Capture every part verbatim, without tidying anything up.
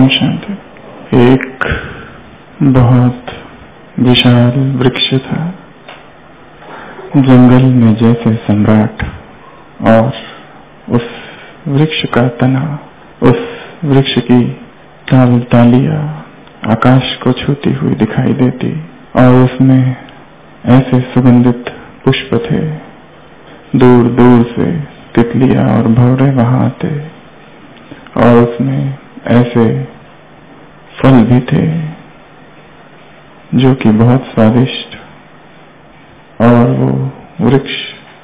ओम शांति। एक बहुत विशाल वृक्ष था, जंगल में जैसे सम्राट, और उस वृक्ष का तना, उस वृक्ष की टाल टालियां आकाश को छूती हुई दिखाई देती, और उसमें ऐसे सुगंधित पुष्प थे, दूर दूर से तितलियां और भंवरे वहां आते, और उसमें ऐसे फल भी थे जो कि बहुत स्वादिष्ट, और वो वृक्ष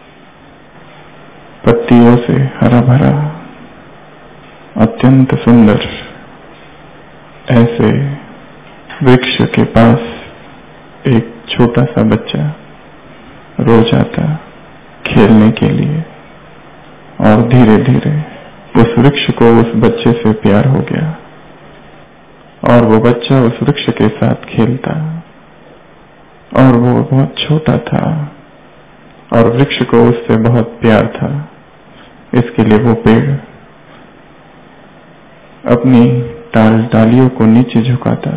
पत्तियों से हरा भरा, अत्यंत सुंदर। ऐसे वृक्ष के पास एक छोटा सा बच्चा रोज आता खेलने के लिए, और धीरे धीरे उस वृक्ष को उस बच्चे से प्यार हो गया, और वो बच्चा उस वृक्ष के साथ खेलता, और वो बहुत छोटा था और वृक्ष को उससे बहुत प्यार था। इसके लिए वो पेड़ अपनी टाल डालियों को नीचे झुकाता,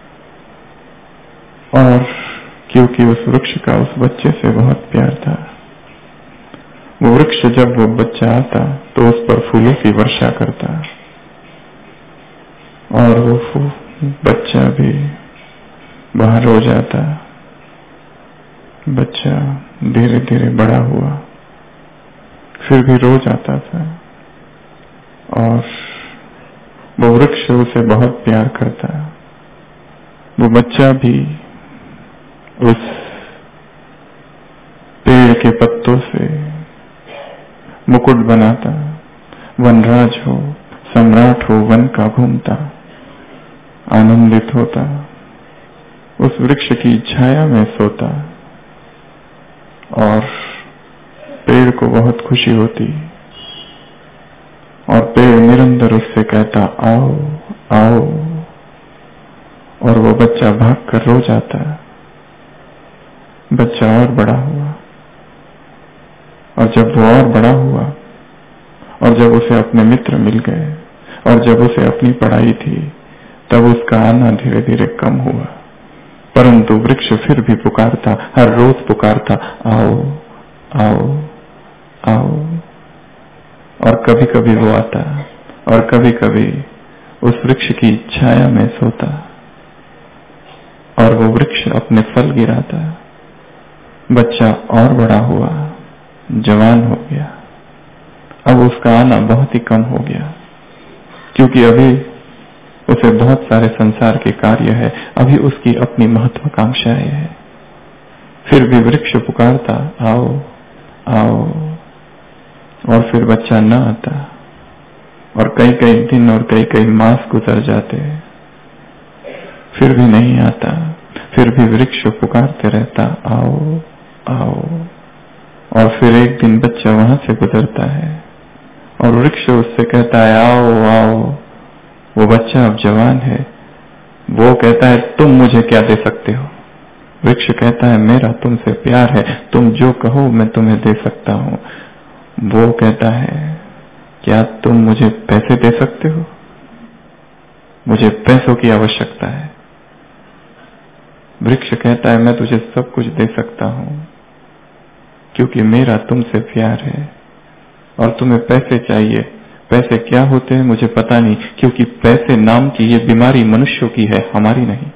और क्योंकि उस वृक्ष का उस बच्चे से बहुत प्यार था, वो वृक्ष जब वो बच्चा आता तो उस पर फूलों की वर्षा करता, और वो बच्चा भी बाहर हो जाता। बच्चा धीरे धीरे बड़ा हुआ, फिर भी रोज आता था, और वो वृक्ष उसे बहुत प्यार करता। वो बच्चा भी उस पेड़ के पत्तों से मुकुट बनाता, वनराज हो, सम्राट हो, वन का घूमता, आनंदित होता, उस वृक्ष की छाया में सोता, और पेड़ को बहुत खुशी होती, और पेड़ निरंतर उससे कहता आओ आओ, और वो बच्चा भाग कर रो जाता। बच्चा और बड़ा हुआ, और जब वो और बड़ा हुआ, और जब उसे अपने मित्र मिल गए, और जब उसे अपनी पढ़ाई थी, तब उसका आना धीरे धीरे कम हुआ, परंतु वृक्ष फिर भी पुकारता, हर रोज पुकारता आओ आओ आओ। और कभी कभी वो आता, और कभी कभी उस वृक्ष की छाया में सोता, और वो वृक्ष अपने फल गिराता। बच्चा और बड़ा हुआ, जवान हो गया, अब उसका आना बहुत ही कम हो गया, क्योंकि अभी उसे बहुत सारे संसार के कार्य है, अभी उसकी अपनी महत्वाकांक्षाएं है। फिर भी वृक्ष पुकारता आओ आओ, और फिर बच्चा न आता, और कई कई दिन और कई कई मास गुजर जाते, फिर भी नहीं आता। फिर भी वृक्ष पुकारते रहता आओ आओ, और फिर एक दिन बच्चा वहां से गुजरता है, और वृक्ष उससे कहता है आओ आओ। वो बच्चा अब जवान है, वो कहता है तुम मुझे क्या दे सकते हो? वृक्ष कहता है मेरा तुमसे प्यार है, तुम जो कहो मैं तुम्हें दे सकता हूँ। वो कहता है क्या तुम मुझे पैसे दे सकते हो? मुझे पैसों की आवश्यकता है। वृक्ष कहता है मैं तुझे सब कुछ दे सकता हूँ, क्योंकि मेरा तुमसे प्यार है, और तुम्हें पैसे चाहिए। पैसे क्या होते हैं मुझे पता नहीं, क्योंकि पैसे नाम की ये बीमारी मनुष्यों की है, हमारी नहीं।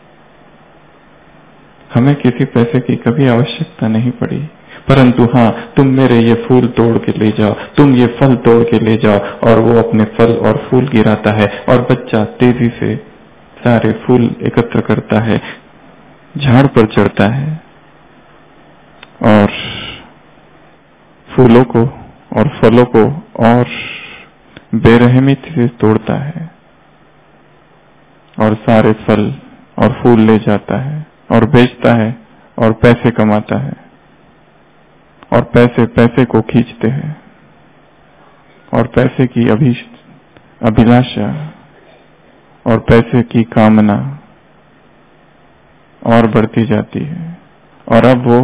हमें किसी पैसे की कभी आवश्यकता नहीं पड़ी, परंतु हाँ तुम मेरे ये फूल तोड़ के ले जाओ, तुम ये फल तोड़ के ले जाओ। और वो अपने फल और फूल गिराता है, और बच्चा तेजी से सारे फूल एकत्र करता है, झाड़ पर चढ़ता है, और फूलों को और फलों को और बेरहमी से तोड़ता है, और सारे फल और फूल ले जाता है, और बेचता है, और पैसे कमाता है, और पैसे पैसे को खींचते हैं, और पैसे की अभिलाषा और पैसे की कामना और बढ़ती जाती है। और अब वो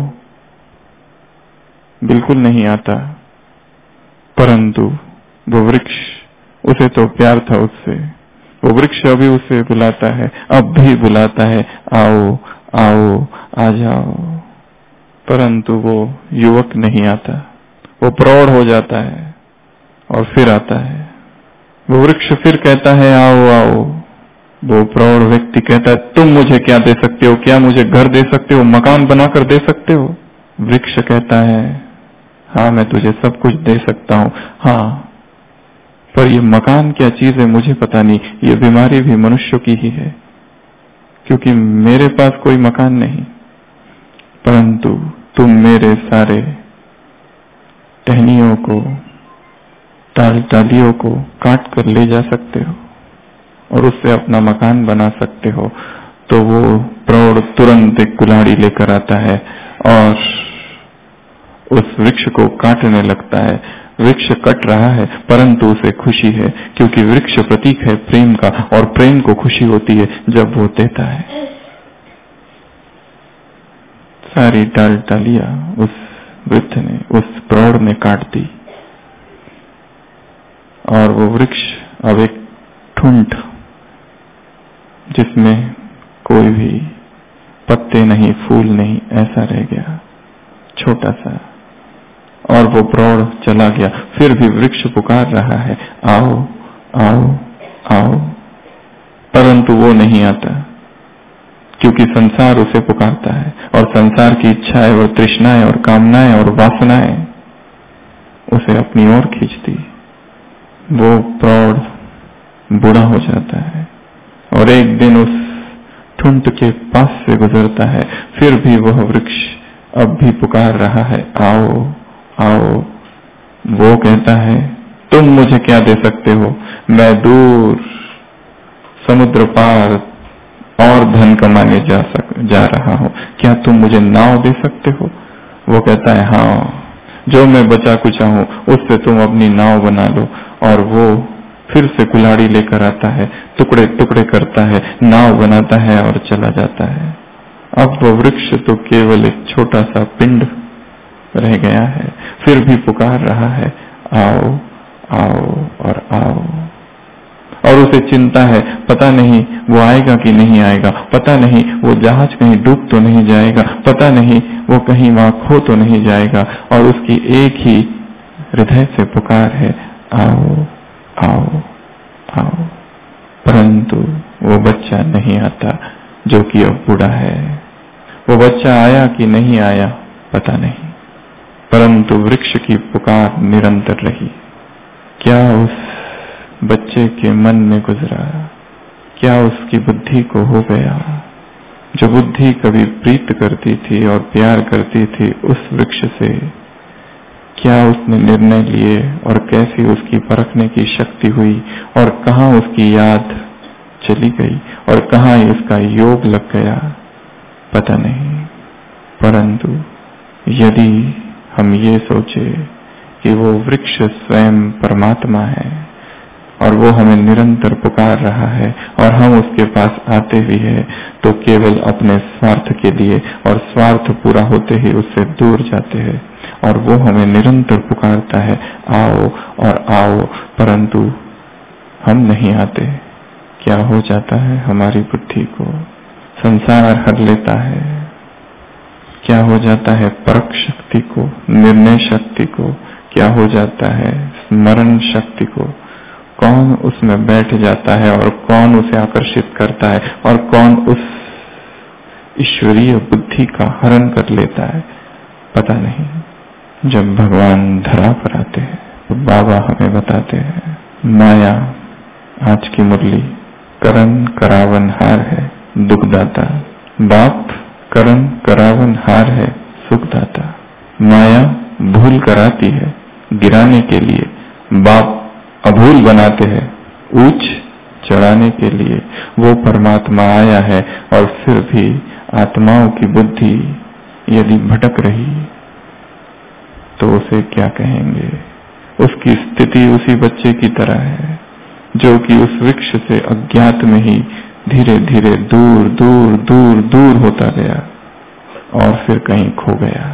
बिल्कुल नहीं आता, परंतु वो वृक्ष, उसे तो प्यार था उससे, वो वृक्ष अभी उसे बुलाता है, अब भी बुलाता है, आओ आओ आ जाओ, परंतु वो युवक नहीं आता। वो प्रौढ़ हो जाता है और फिर आता है। वो वृक्ष फिर कहता है आओ आओ। वो प्रौढ़ व्यक्ति कहता है तुम मुझे क्या दे सकते हो? क्या मुझे घर दे सकते हो? मकान बनाकर दे सकते हो? वृक्ष कहता है हाँ मैं तुझे सब कुछ दे सकता हूँ, हाँ पर ये मकान क्या चीज है मुझे पता नहीं। ये बीमारी भी मनुष्य की ही है, क्योंकि मेरे पास कोई मकान नहीं, परंतु तुम मेरे सारे टहनियों को, टाल टालियों को काट कर ले जा सकते हो और उससे अपना मकान बना सकते हो। तो वो प्रौढ़ तुरंत एक कुल्हाड़ी लेकर आता है और उस वृक्ष को काटने लगता है। वृक्ष कट रहा है परंतु उसे खुशी है, क्योंकि वृक्ष प्रतीक है प्रेम का, और प्रेम को खुशी होती है जब वो देता है। सारी डाल डालियां उस वृद्ध ने, उस प्रौढ़ ने काट दी और वो वृक्ष अब एक ठुंठ जिसमें कोई भी पत्ते नहीं, फूल नहीं, ऐसा रह गया, छोटा सा। और वो प्रौढ़ चला गया। फिर भी वृक्ष पुकार रहा है आओ आओ आओ, परंतु वो नहीं आता, क्योंकि संसार उसे पुकारता है और संसार की इच्छाएं और तृष्णाएं और कामनाएं और वासनाएं उसे अपनी ओर खींचती। वो प्रौढ़ बूढ़ा हो जाता है और एक दिन उस ठुंठ के पास से गुजरता है। फिर भी वह वृक्ष अब भी पुकार रहा है आओ आओ। वो कहता है तुम मुझे क्या दे सकते हो? मैं दूर समुद्र पार और धन कमाने जा सक जा रहा हूँ, क्या तुम मुझे नाव दे सकते हो? वो कहता है हाँ, जो मैं बचा कुचा हूँ उससे तुम अपनी नाव बना लो। और वो फिर से कुल्हाड़ी लेकर आता है, टुकड़े टुकड़े करता है, नाव बनाता है और चला जाता है। अब वो वृक्ष तो केवल एक छोटा सा पिंड रह गया है, फिर भी पुकार रहा है आओ आओ और आओ। और उसे चिंता है, पता नहीं वो आएगा कि नहीं आएगा, पता नहीं वो जहाज कहीं डूब तो नहीं जाएगा, पता नहीं वो कहीं वहां खो तो नहीं जाएगा। और उसकी एक ही हृदय से पुकार है आओ आओ आओ, परंतु वो बच्चा नहीं आता जो कि अब बूढ़ा है। वो बच्चा आया कि नहीं आया पता नहीं, परंतु वृक्ष की पुकार निरंतर रही। क्या उस बच्चे के मन में गुजरा? क्या उसकी बुद्धि को हो गया? जो बुद्धि कभी प्रीत करती थी और प्यार करती थी उस वृक्ष से, क्या उसने निर्णय लिए और कैसी उसकी परखने की शक्ति हुई और कहाँ उसकी याद चली गई और कहाँ उसका योग लग गया पता नहीं। परंतु यदि हम ये सोचे कि वो वृक्ष स्वयं परमात्मा है और वो हमें निरंतर पुकार रहा है और हम उसके पास आते भी है तो केवल अपने स्वार्थ के लिए, और स्वार्थ पूरा होते ही उससे दूर जाते हैं। और वो हमें निरंतर पुकारता है आओ और आओ, परंतु हम नहीं आते। क्या हो जाता है हमारी बुद्धि को? संसार हर लेता है। क्या हो जाता है परख शक्ति को, निर्णय शक्ति को? क्या हो जाता है स्मरण शक्ति को? कौन उसमें बैठ जाता है और कौन उसे आकर्षित करता है और कौन उस ईश्वरीय बुद्धि का हरण कर लेता है पता नहीं। जब भगवान धरा पर आते हैं तो बाबा हमें बताते हैं माया आज की मुरली करण करावन हार है दुखदाता। बाप करण करावन हार है सुखदाता। माया भूल कराती है गिराने के लिए, बाप अभूल बनाते हैं ऊंच चढ़ाने के लिए। वो परमात्मा आया है और फिर भी आत्माओं की बुद्धि यदि भटक रही तो उसे क्या कहेंगे? उसकी स्थिति उसी बच्चे की तरह है जो कि उस वृक्ष से अज्ञात में ही धीरे धीरे दूर दूर दूर दूर होता गया और फिर कहीं खो गया।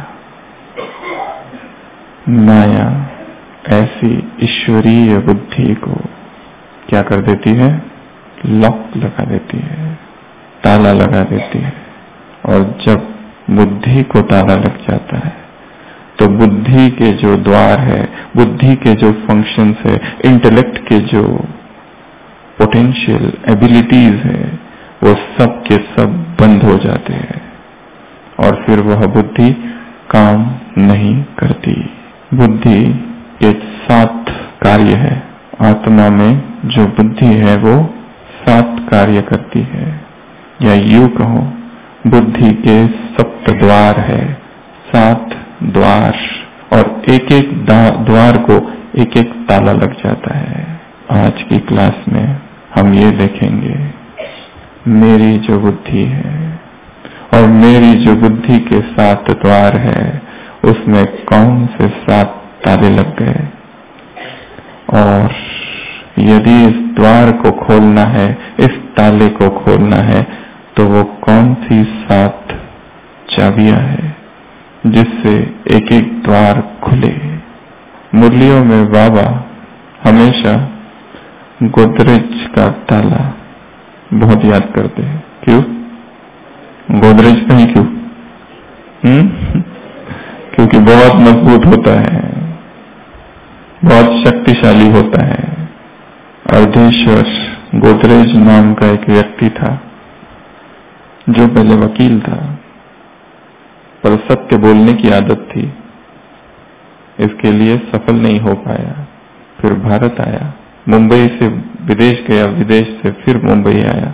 माया ऐसी ईश्वरीय बुद्धि को क्या कर देती है? लॉक लगा देती है, ताला लगा देती है। और जब बुद्धि को ताला लग जाता है तो बुद्धि के जो द्वार है, बुद्धि के जो फंक्शंस है, इंटेलेक्ट के जो पोटेंशियल एबिलिटीज है, वो सब के सब बंद हो जाते हैं और फिर वह बुद्धि काम नहीं करती। बुद्धि के सात कार्य है। आत्मा में जो बुद्धि है वो सात कार्य करती है, या यूं कहो बुद्धि के सप्त द्वार है, सात द्वार, और एक एक द्वार को एक एक ताला लग जाता है। आज की क्लास में हम ये देखेंगे मेरी जो बुद्धि है और मेरी जो बुद्धि के सात द्वार है उसमें कौन से सात ताले लग गए, और यदि इस द्वार को खोलना है, इस ताले को खोलना है, तो वो कौन सी सात चाबियां है जिससे एक एक द्वार खुले। मुरलियों में बाबा हमेशा गोदरेज का ताला बहुत याद करते हैं। क्यों गोदरेज का ही क्यों? हम्म क्योंकि बहुत मजबूत होता है, बहुत शक्तिशाली होता है। अर्धेश्वर गोदरेज नाम का एक व्यक्ति था जो पहले वकील था, पर सत्य बोलने की आदत थी, इसके लिए सफल नहीं हो पाया। फिर भारत आया, मुंबई से विदेश गया, विदेश से फिर मुंबई आया,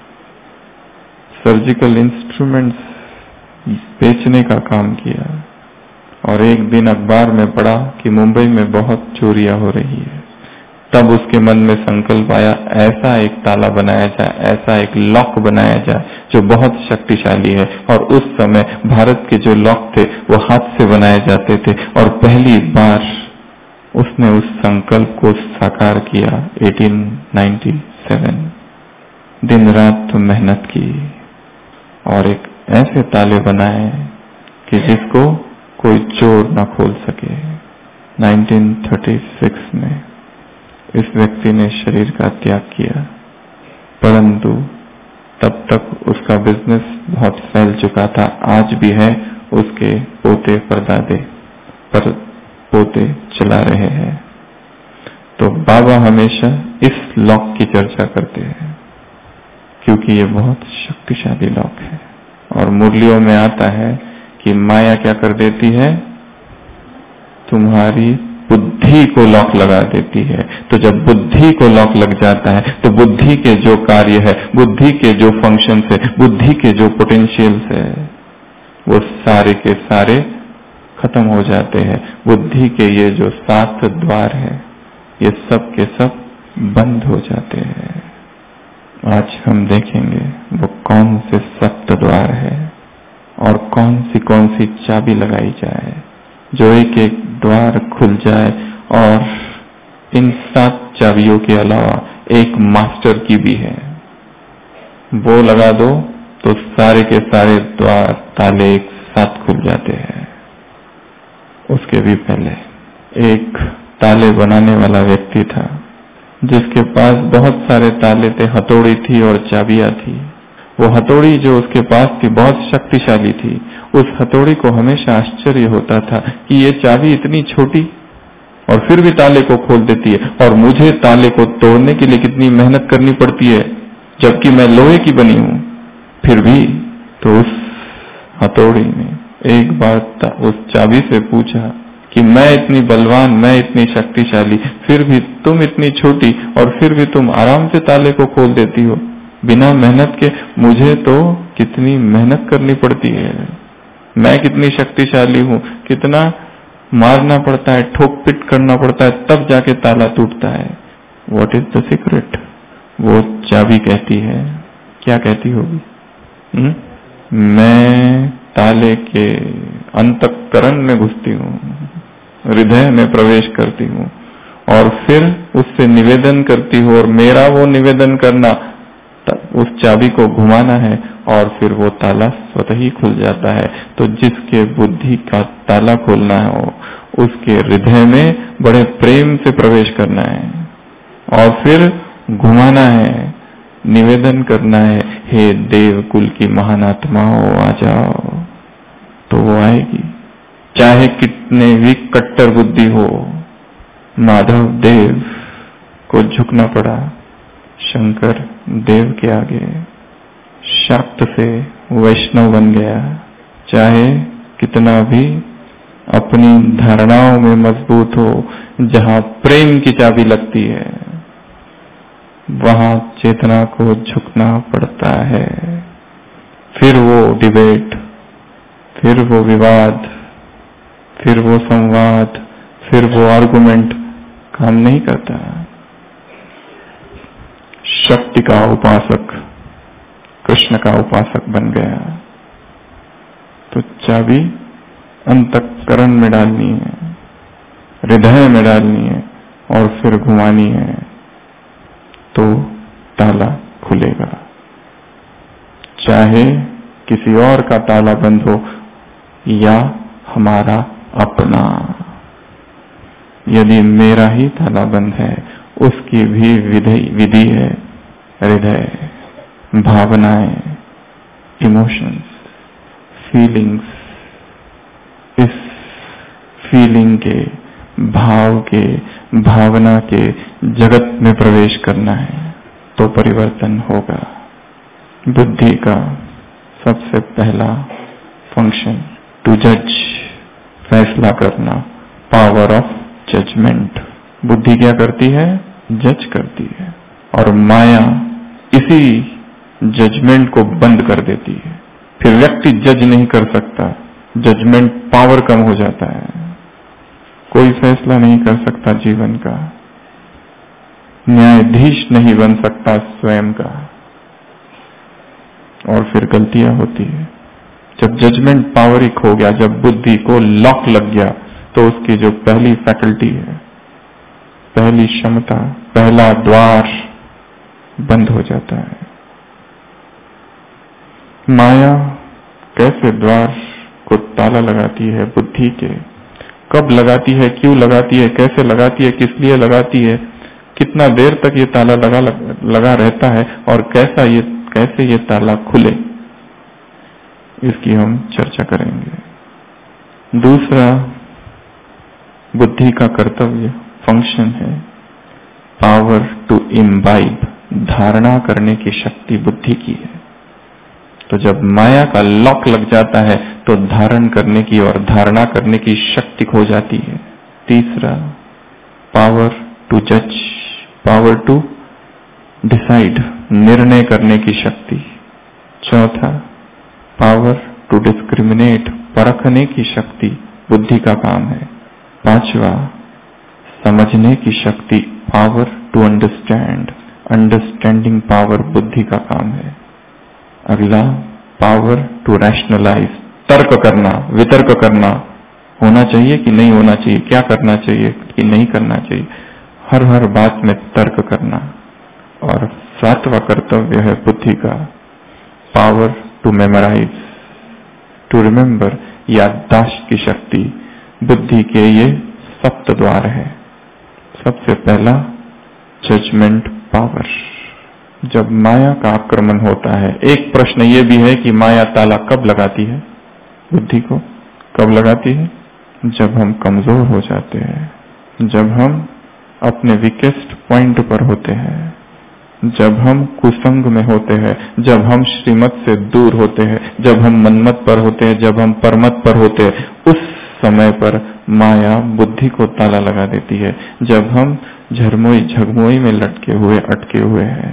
सर्जिकल इंस्ट्रूमेंट्स बेचने का काम किया, और एक दिन अखबार में पढ़ा कि मुंबई में बहुत चोरियां हो रही है। तब उसके मन में संकल्प आया, ऐसा एक ताला बनाया जाए, ऐसा एक लॉक बनाया जाए जो बहुत शक्तिशाली है। और उस समय भारत के जो लॉक थे वो हाथ से बनाए जाते थे, और पहली बार उसने उस संकल्प को साकार किया अठारह सौ सत्तानवे। दिन रात मेहनत की और एक ऐसे ताले बनाए कि जिसको कोई चोर न खोल सके। उन्नीस सौ छत्तीस में इस व्यक्ति ने शरीर का त्याग किया, परंतु तब तक उसका बिजनेस बहुत फैल चुका था। आज भी है, उसके पोते परदादे पर पोते चला रहे हैं। तो बाबा हमेशा इस लॉक की चर्चा करते हैं क्योंकि ये बहुत शक्तिशाली लॉक है। और मुरलियों में आता है कि माया क्या कर देती है, तुम्हारी बुद्धि को लॉक लगा देती है। तो जब बुद्धि को लॉक लग जाता है तो बुद्धि के जो कार्य है, बुद्धि के जो फंक्शंस है, बुद्धि के जो पोटेंशियल्स है, वो सारे के सारे खत्म हो जाते हैं। बुद्धि के ये जो सात द्वार है ये सब के सब बंद हो जाते हैं। आज हम देखेंगे वो कौन से सप्त द्वार है और कौन सी कौन सी चाबी लगाई जाए जो एक एक द्वार खुल जाए। और इन सात चाबियों के अलावा एक मास्टर की भी है, वो लगा दो तो सारे के सारे द्वार ताले एक साथ खुल जाते हैं। उसके भी पहले एक ताले बनाने वाला व्यक्ति था जिसके पास बहुत सारे ताले थे, हथौड़ी थी और चाबियां थी। वो हथौड़ी जो उसके पास थी बहुत शक्तिशाली थी। उस हथौड़ी को हमेशा आश्चर्य होता था कि ये चाबी इतनी छोटी और फिर भी ताले को खोल देती है, और मुझे ताले को तोड़ने के लिए कितनी मेहनत करनी पड़ती है जबकि मैं लोहे की बनी हूं। फिर भी तो उस हथौड़ी ने एक बार उस चाबी से पूछा कि मैं इतनी बलवान, मैं इतनी शक्तिशाली, फिर भी तुम इतनी छोटी, और फिर भी तुम आराम से ताले को खोल देती हो बिना मेहनत के। मुझे तो कितनी मेहनत करनी पड़ती है, मैं कितनी शक्तिशाली हूँ, कितना मारना पड़ता है, ठोक पिट करना पड़ता है, तब जाके ताला टूटता है। What is the secret? वो चाबी कहती है, क्या कहती होगी? हुँ? मैं ताले के अंतःकरण में घुसती हूँ, हृदय में प्रवेश करती हूँ और फिर उससे निवेदन करती हूँ, और मेरा वो निवेदन करना उस चाबी को घुमाना है और फिर वो ताला स्वतः ही खुल जाता है। तो जिसके बुद्धि का ताला खोलना हो उसके हृदय में बड़े प्रेम से प्रवेश करना है और फिर घुमाना है, निवेदन करना है, हे देव कुल की महान आत्माओं आ जाओ, तो वो आएगी। चाहे कितने भी कट्टर बुद्धि हो, माधव देव को झुकना पड़ा शंकर देव के आगे, शाक्त से वैष्णव बन गया। चाहे कितना भी अपनी धारणाओं में मजबूत हो, जहां प्रेम की चाबी लगती है वहां चेतना को झुकना पड़ता है। फिर वो डिबेट, फिर वो विवाद, फिर वो संवाद, फिर वो आर्गुमेंट काम नहीं करता। शक्ति का उपासक कृष्ण का उपासक बन गया। तो चाबी अंतःकरण में डालनी है, हृदय में डालनी है और फिर घुमानी है, तो ताला खुलेगा। चाहे किसी और का ताला बंद हो या हमारा अपना, यदि मेरा ही ताला बंद है, उसकी भी विधि विधि है। हृदय, भावनाएं, इमोशंस, फीलिंग्स, इस फीलिंग के, भाव के, भावना के जगत में प्रवेश करना है, तो परिवर्तन होगा। बुद्धि का सबसे पहला फंक्शन टू जज, फैसला करना, पावर ऑफ जजमेंट। बुद्धि क्या करती है? जज करती है, और माया इसी जजमेंट को बंद कर देती है। फिर व्यक्ति जज नहीं कर सकता, जजमेंट पावर कम हो जाता है, कोई फैसला नहीं कर सकता जीवन का, न्यायाधीश नहीं बन सकता स्वयं का, और फिर गलतियां होती है। जब जजमेंट पावर ही खो गया, जब बुद्धि को लॉक लग गया, तो उसकी जो पहली फैकल्टी है, पहली क्षमता, पहला द्वार बंद हो जाता है। माया कैसे द्वार को ताला लगाती है बुद्धि के? कब लगाती है, क्यों लगाती है, कैसे लगाती है, किस लिए लगाती है, कितना देर तक ये ताला लगा लगा रहता है, और कैसा ये कैसे ये ताला खुले, इसकी हम चर्चा करेंगे। दूसरा बुद्धि का कर्तव्य फंक्शन है पावर टू इम्बाइब, धारणा करने की शक्ति बुद्धि की है। तो जब माया का लॉक लग जाता है, तो धारण करने की और धारणा करने की शक्ति खो जाती है। तीसरा पावर टू जज, पावर टू डिसाइड, निर्णय करने की शक्ति। चौथा पावर टू डिस्क्रिमिनेट, परखने की शक्ति बुद्धि का काम है। पांचवा समझने की शक्ति, power to understand, understanding power बुद्धि का काम है। अगला पावर टू रैशनलाइज, तर्क करना, वितर्क करना, होना चाहिए कि नहीं होना चाहिए, क्या करना चाहिए कि नहीं करना चाहिए, हर हर बात में तर्क करना। और सातवां कर्तव्य है बुद्धि का power to memorise, to remember, याददाश्त की शक्ति। बुद्धि के ये सप्त द्वार है। सबसे पहला जजमेंट पावर। जब माया का आक्रमण होता है, एक प्रश्न ये भी है कि माया ताला कब लगाती है बुद्धि को? कब लगाती है? जब हम कमजोर हो जाते हैं, जब हम अपने वीकेस्ट पॉइंट पर होते हैं, जब हम कुसंग में होते हैं, जब हम श्रीमत से दूर होते हैं, जब हम मनमत पर होते हैं, जब हम परमत पर होते हैं, उस समय पर माया बुद्धि को ताला लगा देती है। जब हम झरमोई झगमोई में लटके हुए अटके हुए हैं,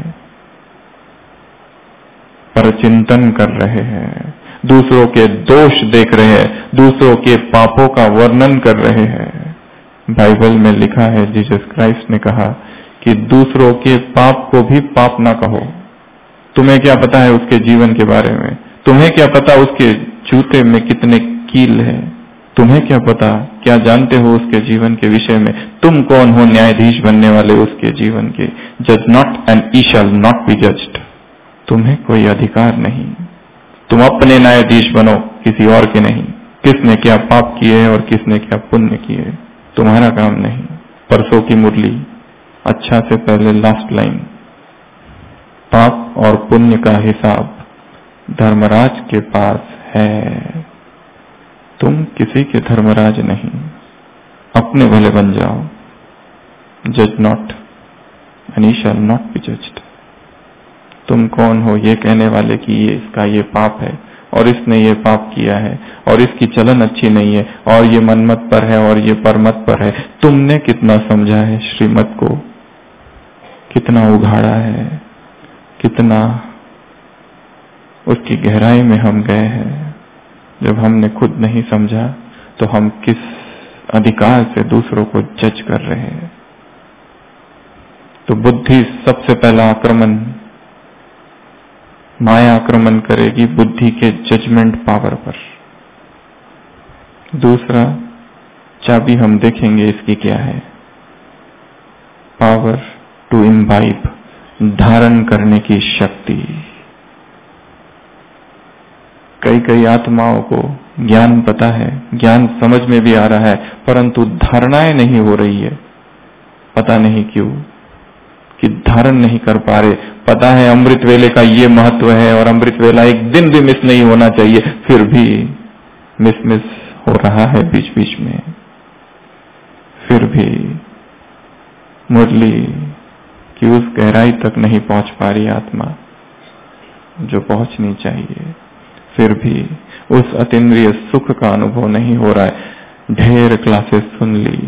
पर चिंतन कर रहे हैं, दूसरों के दोष देख रहे हैं, दूसरों के पापों का वर्णन कर रहे हैं। बाइबल में लिखा है, जीसस क्राइस्ट ने कहा कि दूसरों के पाप को भी पाप ना कहो। तुम्हें क्या पता है उसके जीवन के बारे में? तुम्हें क्या पता उसके जूते में कितने कील है? तुम्हें क्या पता, क्या जानते हो उसके जीवन के विषय में? तुम कौन हो न्यायाधीश बनने वाले उसके जीवन के? जज not and ye shall not be judged. तुम्हें कोई अधिकार नहीं, तुम अपने न्यायाधीश बनो, किसी और के नहीं। किसने क्या पाप किए और किसने क्या पुण्य किए, तुम्हारा काम नहीं। परसों की मुरली, अच्छा से पहले लास्ट लाइन, पाप और पुण्य का हिसाब धर्मराज के पास है। तुम किसी के धर्मराज नहीं, अपने भले बन जाओ। जज not and you shall not be judged. तुम कौन हो ये कहने वाले कि ये इसका ये पाप है और इसने ये पाप किया है और इसकी चलन अच्छी नहीं है और ये मनमत पर है और ये परमत पर है। तुमने कितना समझा है श्रीमत को, कितना उघाड़ा है, कितना उसकी गहराई में हम गए हैं। जब हमने खुद नहीं समझा तो हम किस अधिकार से दूसरों को जज कर रहे हैं। तो बुद्धि सबसे पहला आक्रमण, माया आक्रमण करेगी बुद्धि के जजमेंट पावर पर। दूसरा चाबी हम देखेंगे इसकी क्या है, पावर टू इम्बाइब, धारण करने की शक्ति। कई कई आत्माओं को ज्ञान पता है, ज्ञान समझ में भी आ रहा है, परंतु धारणाएं नहीं हो रही है। पता नहीं क्यों कि धारण नहीं कर पा रहे। पता है अमृत वेले का ये महत्व है और अमृत वेला एक दिन भी मिस नहीं होना चाहिए, फिर भी मिस मिस हो रहा है बीच बीच में। फिर भी मुरली की उस गहराई तक नहीं पहुंच पा रही आत्मा जो पहुंचनी चाहिए। फिर भी उस अतीन्द्रिय सुख का अनुभव नहीं हो रहा है। ढेर क्लासेस सुन ली,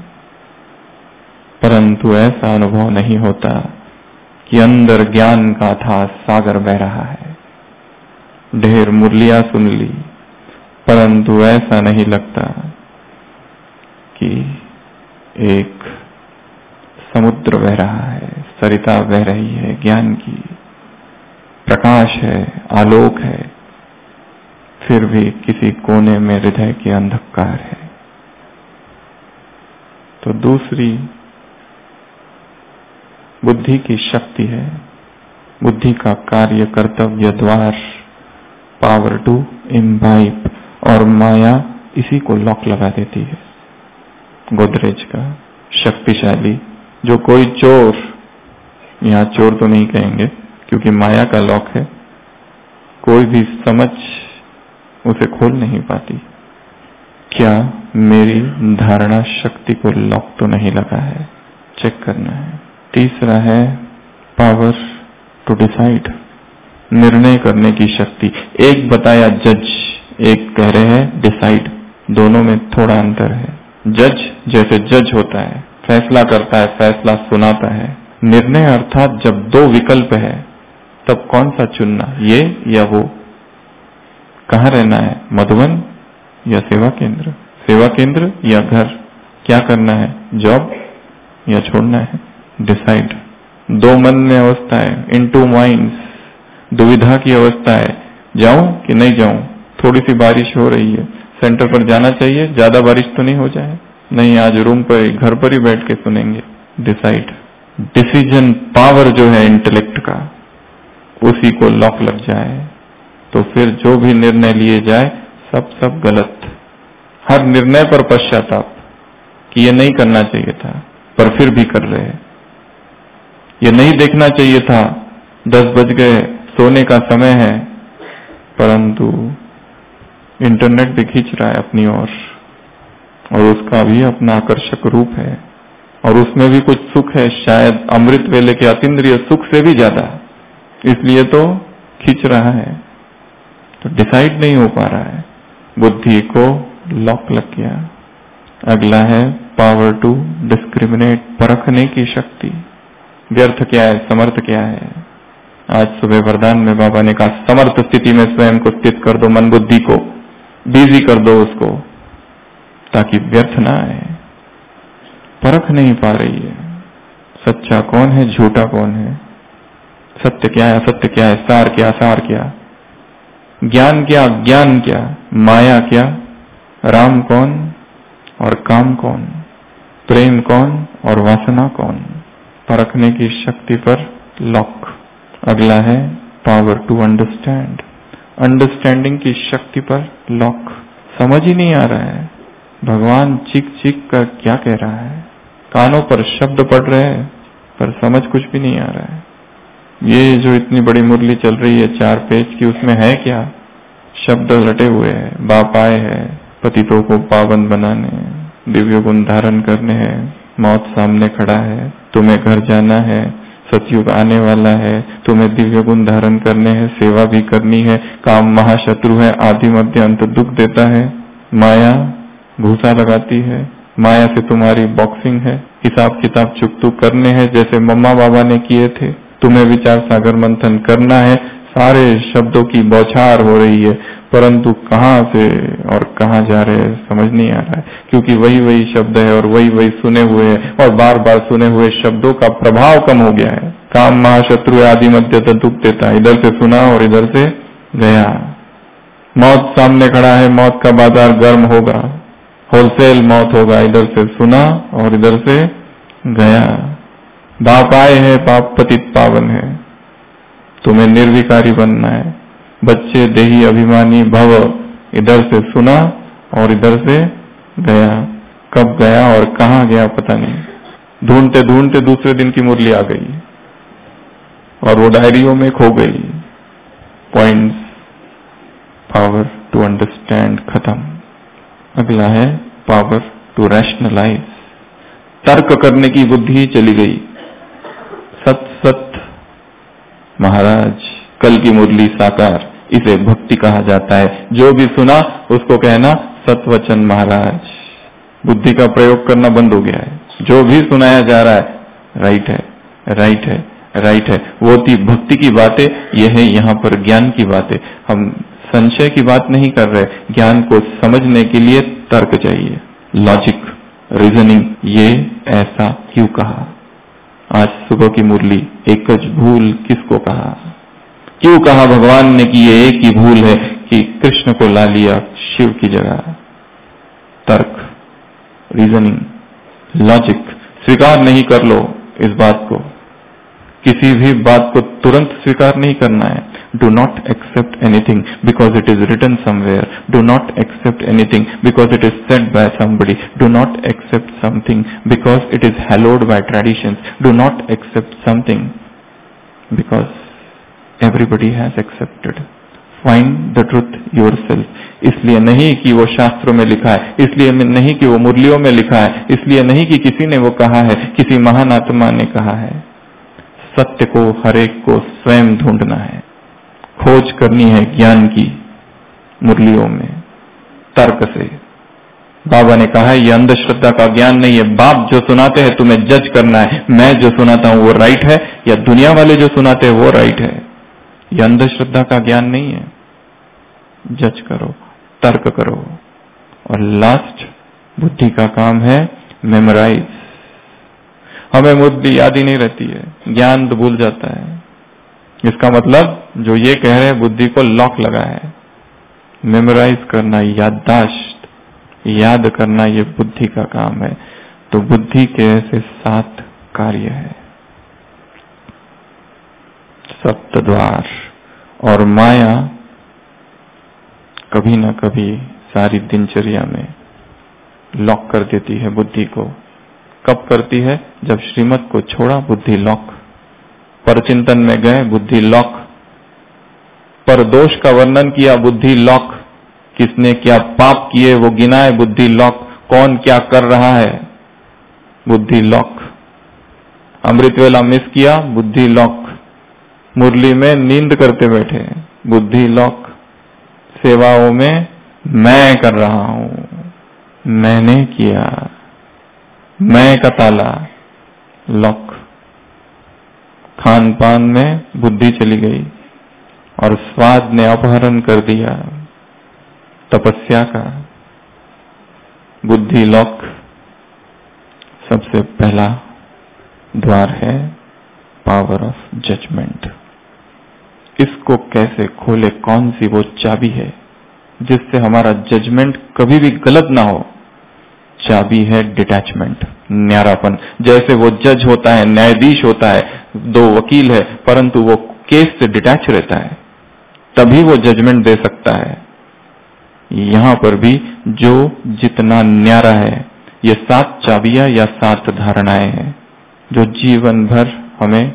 परंतु ऐसा अनुभव नहीं होता कि अंदर ज्ञान का था सागर बह रहा है। ढेर मुरलियां सुन ली, परंतु ऐसा नहीं लगता कि एक समुद्र बह रहा है, सरिता बह रही है ज्ञान की, प्रकाश है, आलोक है। फिर भी किसी कोने में हृदय के अंधकार है। तो दूसरी बुद्धि की शक्ति है, बुद्धि का कार्य, कर्तव्य, द्वार, पावर टू इम्बाइब। और माया इसी को लॉक लगा देती है। गोदरेज का शक्तिशाली, जो कोई चोर, यहाँ चोर तो नहीं कहेंगे क्योंकि माया का लॉक है, कोई भी समझ उसे खोल नहीं पाती। क्या मेरी धारणा शक्ति को लॉक तो नहीं लगा है, चेक करना है। तीसरा है पावर टू डिसाइड, निर्णय करने की शक्ति। एक बताया जज, एक कह रहे हैं डिसाइड, दोनों में थोड़ा अंतर है। जज जैसे जज होता है, फैसला करता है, फैसला सुनाता है। निर्णय अर्थात जब दो विकल्प है तब कौन सा चुनना, ये या वो। कहाँ रहना है, मधुबन या सेवा केंद्र, सेवा केंद्र या घर, क्या करना है, जॉब या छोड़ना है, डिसाइड। दो मन में अवस्था है, इन टू माइंड्स, दुविधा की अवस्था है, जाऊं कि नहीं जाऊं। थोड़ी सी बारिश हो रही है, सेंटर पर जाना चाहिए, ज्यादा बारिश तो नहीं हो जाए, नहीं आज रूम पर घर पर ही बैठ के सुनेंगे, डिसाइड। डिसीजन पावर जो है इंटेलेक्ट का, उसी को लॉक लग जाए तो फिर जो भी निर्णय लिए जाए सब सब गलत। हर निर्णय पर पश्चाताप कि ये नहीं करना चाहिए था, पर फिर भी कर रहे हैं। ये नहीं देखना चाहिए था, दस बज गए, सोने का समय है, परंतु इंटरनेट भी खींच रहा है अपनी ओर, और, और उसका भी अपना आकर्षक रूप है, और उसमें भी कुछ सुख है, शायद अमृत वेले के अतीन्द्रिय सुख से भी ज्यादा, इसलिए तो खींच रहा है। तो डिसाइड नहीं हो पा रहा है, बुद्धि को लॉक लग गया। अगला है पावर टू डिस्क्रिमिनेट, परखने की शक्ति। व्यर्थ क्या है, समर्थ क्या है। आज सुबह वरदान में बाबा ने कहा समर्थ स्थिति में स्वयं को स्थित कर दो, मन बुद्धि को बिजी कर दो उसको, ताकि व्यर्थ ना आए। परख नहीं पा रही है, सच्चा कौन है, झूठा कौन है, सत्य क्या है, असत्य क्या है, सार क्या, सार क्या, ज्ञान क्या, ज्ञान क्या, माया क्या, राम कौन और काम कौन, प्रेम कौन और वासना कौन। परखने की शक्ति पर लॉक। अगला है पावर टू अंडरस्टैंड, अंडरस्टैंडिंग की शक्ति पर लॉक। समझ ही नहीं आ रहा है भगवान चीख चीख कर क्या कह रहा है, कानों पर शब्द पड़ रहे हैं पर समझ कुछ भी नहीं आ रहा है। ये जो इतनी बड़ी मुरली चल रही है चार पेज की, उसमें है क्या? शब्द रटे हुए हैं। बाप आए हैं पतितों को पावन बनाने, दिव्य गुण धारण करने हैं, मौत सामने खड़ा है, तुम्हें घर जाना है, सतयुग आने वाला है, तुम्हें दिव्य गुण धारण करने हैं, सेवा भी करनी है, काम महाशत्रु है, आदि मध्य अंत दुख देता है, माया घूसा लगाती है, माया से तुम्हारी बॉक्सिंग है, हिसाब किताब चुकतू करने हैं जैसे मम्मा बाबा ने किए थे, तुम्हें विचार सागर मंथन करना है। सारे शब्दों की बौछार हो रही है, परंतु कहाँ से और कहाँ जा रहे हैं समझ नहीं आ रहा है, क्योंकि वही वही शब्द है और वही वही सुने हुए हैं, और बार बार सुने हुए शब्दों का प्रभाव कम हो गया है। काम महाशत्रु है, आदि मध्य तो दुख देता है, इधर से सुना और इधर से गया। मौत सामने खड़ा है, मौत का बाजार गर्म होगा, होलसेल मौत होगा, इधर से सुना और इधर से गया। बाप आए हैं, पाप पतित पावन है, तुम्हें निर्विकारी बनना है, बच्चे देही अभिमानी भव, इधर से सुना और इधर से गया। कब गया और कहाँ गया पता नहीं। ढूंढते ढूंढते दूसरे दिन की मुरली आ गई और वो डायरियों में खो गई। पॉइंट्स, पावर टू अंडरस्टैंड खत्म। अगला है पावर टू रैशनलाइज, तर्क करने की बुद्धि चली गई। सत सत महाराज, कल की मुरली साकार, इसे भक्ति कहा जाता है। जो भी सुना उसको कहना सतवचन महाराज। बुद्धि का प्रयोग करना बंद हो गया है। जो भी सुनाया जा रहा है राइट है, राइट है, राइट है, वो थी भक्ति की बातें। यह है यहाँ पर ज्ञान की बातें। हम संशय की बात नहीं कर रहे। ज्ञान को समझने के लिए तर्क चाहिए, लॉजिक, रीजनिंग। ये ऐसा क्यों कहा? आज सुबह की मुरली, एकज भूल किसको कहा? क्यों कहा भगवान ने कि ये एक ही भूल है कि कृष्ण को ला लिया शिव की जगह? तर्क, रीजनिंग, लॉजिक। स्वीकार नहीं कर लो इस बात को, किसी भी बात को तुरंत स्वीकार नहीं करना है। Do not accept anything because it is written somewhere. Do not accept anything because it is said by somebody. Do not accept something because it is hallowed by traditions. Do not accept something because everybody has accepted. Find the truth yourself. इसलिए नहीं कि वो शास्त्रों में लिखा है, इसलिए नहीं कि वो मुरलियों में लिखा है, इसलिए नहीं कि किसी ने वो कहा है, किसी महान आत्मा ने कहा है। सत्य को हरेक को स्वयं ढूंढना है, खोज करनी है ज्ञान की मुरलियों में, तर्क से। बाबा ने कहा है ये अंधश्रद्धा का ज्ञान नहीं है। बाप जो सुनाते हैं तुम्हें जज करना है, मैं जो सुनाता हूं वो राइट है या दुनिया वाले जो सुनाते हैं वो राइट है। ये अंधश्रद्धा का ज्ञान नहीं है। जज करो, तर्क करो। और लास्ट बुद्धि का काम है मेमोराइज। हमें मुरली याद ही नहीं रहती है, ज्ञान तो भूल जाता है। इसका मतलब जो ये कह रहे हैं बुद्धि को लॉक लगा है। मेमोराइज करना, याददाश्त, याद करना, ये बुद्धि का काम है। तो बुद्धि के ऐसे सात कार्य है, सप्तद्वार। और माया कभी ना कभी सारी दिनचर्या में लॉक कर देती है बुद्धि को। कब करती है? जब श्रीमत को छोड़ा बुद्धि लॉक, पर चिंतन में गए बुद्धि लॉक, पर दोष का वर्णन किया बुद्धि लॉक, किसने क्या पाप किए वो गिनाए बुद्धि लॉक, कौन क्या कर रहा है बुद्धि लॉक, अमृत वेला मिस किया बुद्धि लॉक, मुरली में नींद करते बैठे बुद्धि लॉक, सेवाओं में मैं कर रहा हूं, मैंने किया, मैं का ताला लॉक। खान पान में बुद्धि चली गई और स्वाद ने अपहरण कर दिया तपस्या का, बुद्धि लॉक। सबसे पहला द्वार है पावर ऑफ जजमेंट। इसको कैसे खोले? कौन सी वो चाबी है जिससे हमारा जजमेंट कभी भी गलत ना हो? चाबी है डिटैचमेंट, न्यारापन। जैसे वो जज होता है, न्यायाधीश होता है, दो वकील है, परंतु वो केस से डिटैच रहता है, तभी वो जजमेंट दे सकता है। यहां पर भी जो जितना न्यारा है, ये सात चाबियां या सात धारणाएं हैं जो जीवन भर हमें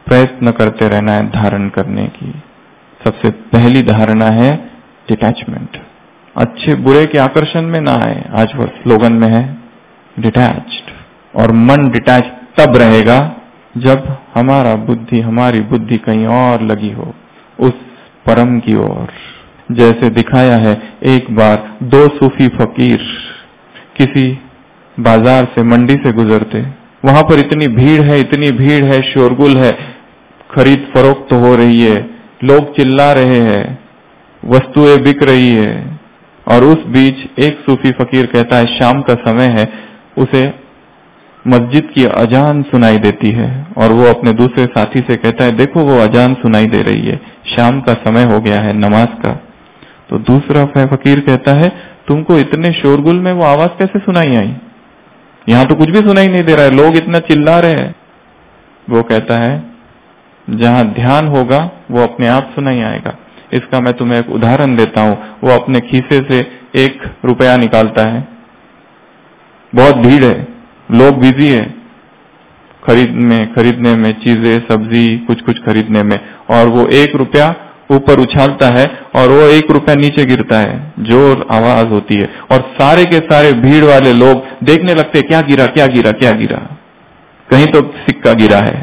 प्रयत्न करते रहना है धारण करने की। सबसे पहली धारणा है डिटैचमेंट। अच्छे बुरे के आकर्षण में ना आए। आज वो स्लोगन में है डिटैच्ड। और मन डिटैच तब रहेगा जब हमारा बुद्धि हमारी बुद्धि कहीं और लगी हो, उस परम की ओर। जैसे दिखाया है, एक बार दो सूफी फकीर किसी बाजार से, मंडी से गुजरते। वहां पर इतनी भीड़ है, इतनी भीड़ है, शोरगुल है, खरीद फरोख्त तो हो रही है, लोग चिल्ला रहे हैं, वस्तुएं बिक रही है। और उस बीच एक सूफी फकीर कहता है, शाम का समय है, उसे मस्जिद की अजान सुनाई देती है। और वो अपने दूसरे साथी से कहता है, देखो वो अजान सुनाई दे रही है, शाम का समय हो गया है नमाज का। तो दूसरा फकीर कहता है, तुमको इतने शोरगुल में वो आवाज कैसे सुनाई आई? यहां तो कुछ भी सुनाई नहीं दे रहा है, लोग इतना चिल्ला रहे हैं। वो कहता है, जहां ध्यान होगा वो अपने आप सुनाई आएगा। इसका मैं तुम्हें एक उदाहरण देता हूं। वो अपने खीसे से एक रुपया निकालता है, बहुत भीड़ है, लोग बिजी है खरीदने खरीदने में, चीजें सब्जी कुछ कुछ खरीदने में, और वो एक रुपया ऊपर उछालता है और वो एक रुपया नीचे गिरता है, जोर आवाज होती है, और सारे के सारे भीड़ वाले लोग देखने लगते, क्या गिरा क्या गिरा क्या गिरा, कहीं तो सिक्का गिरा है,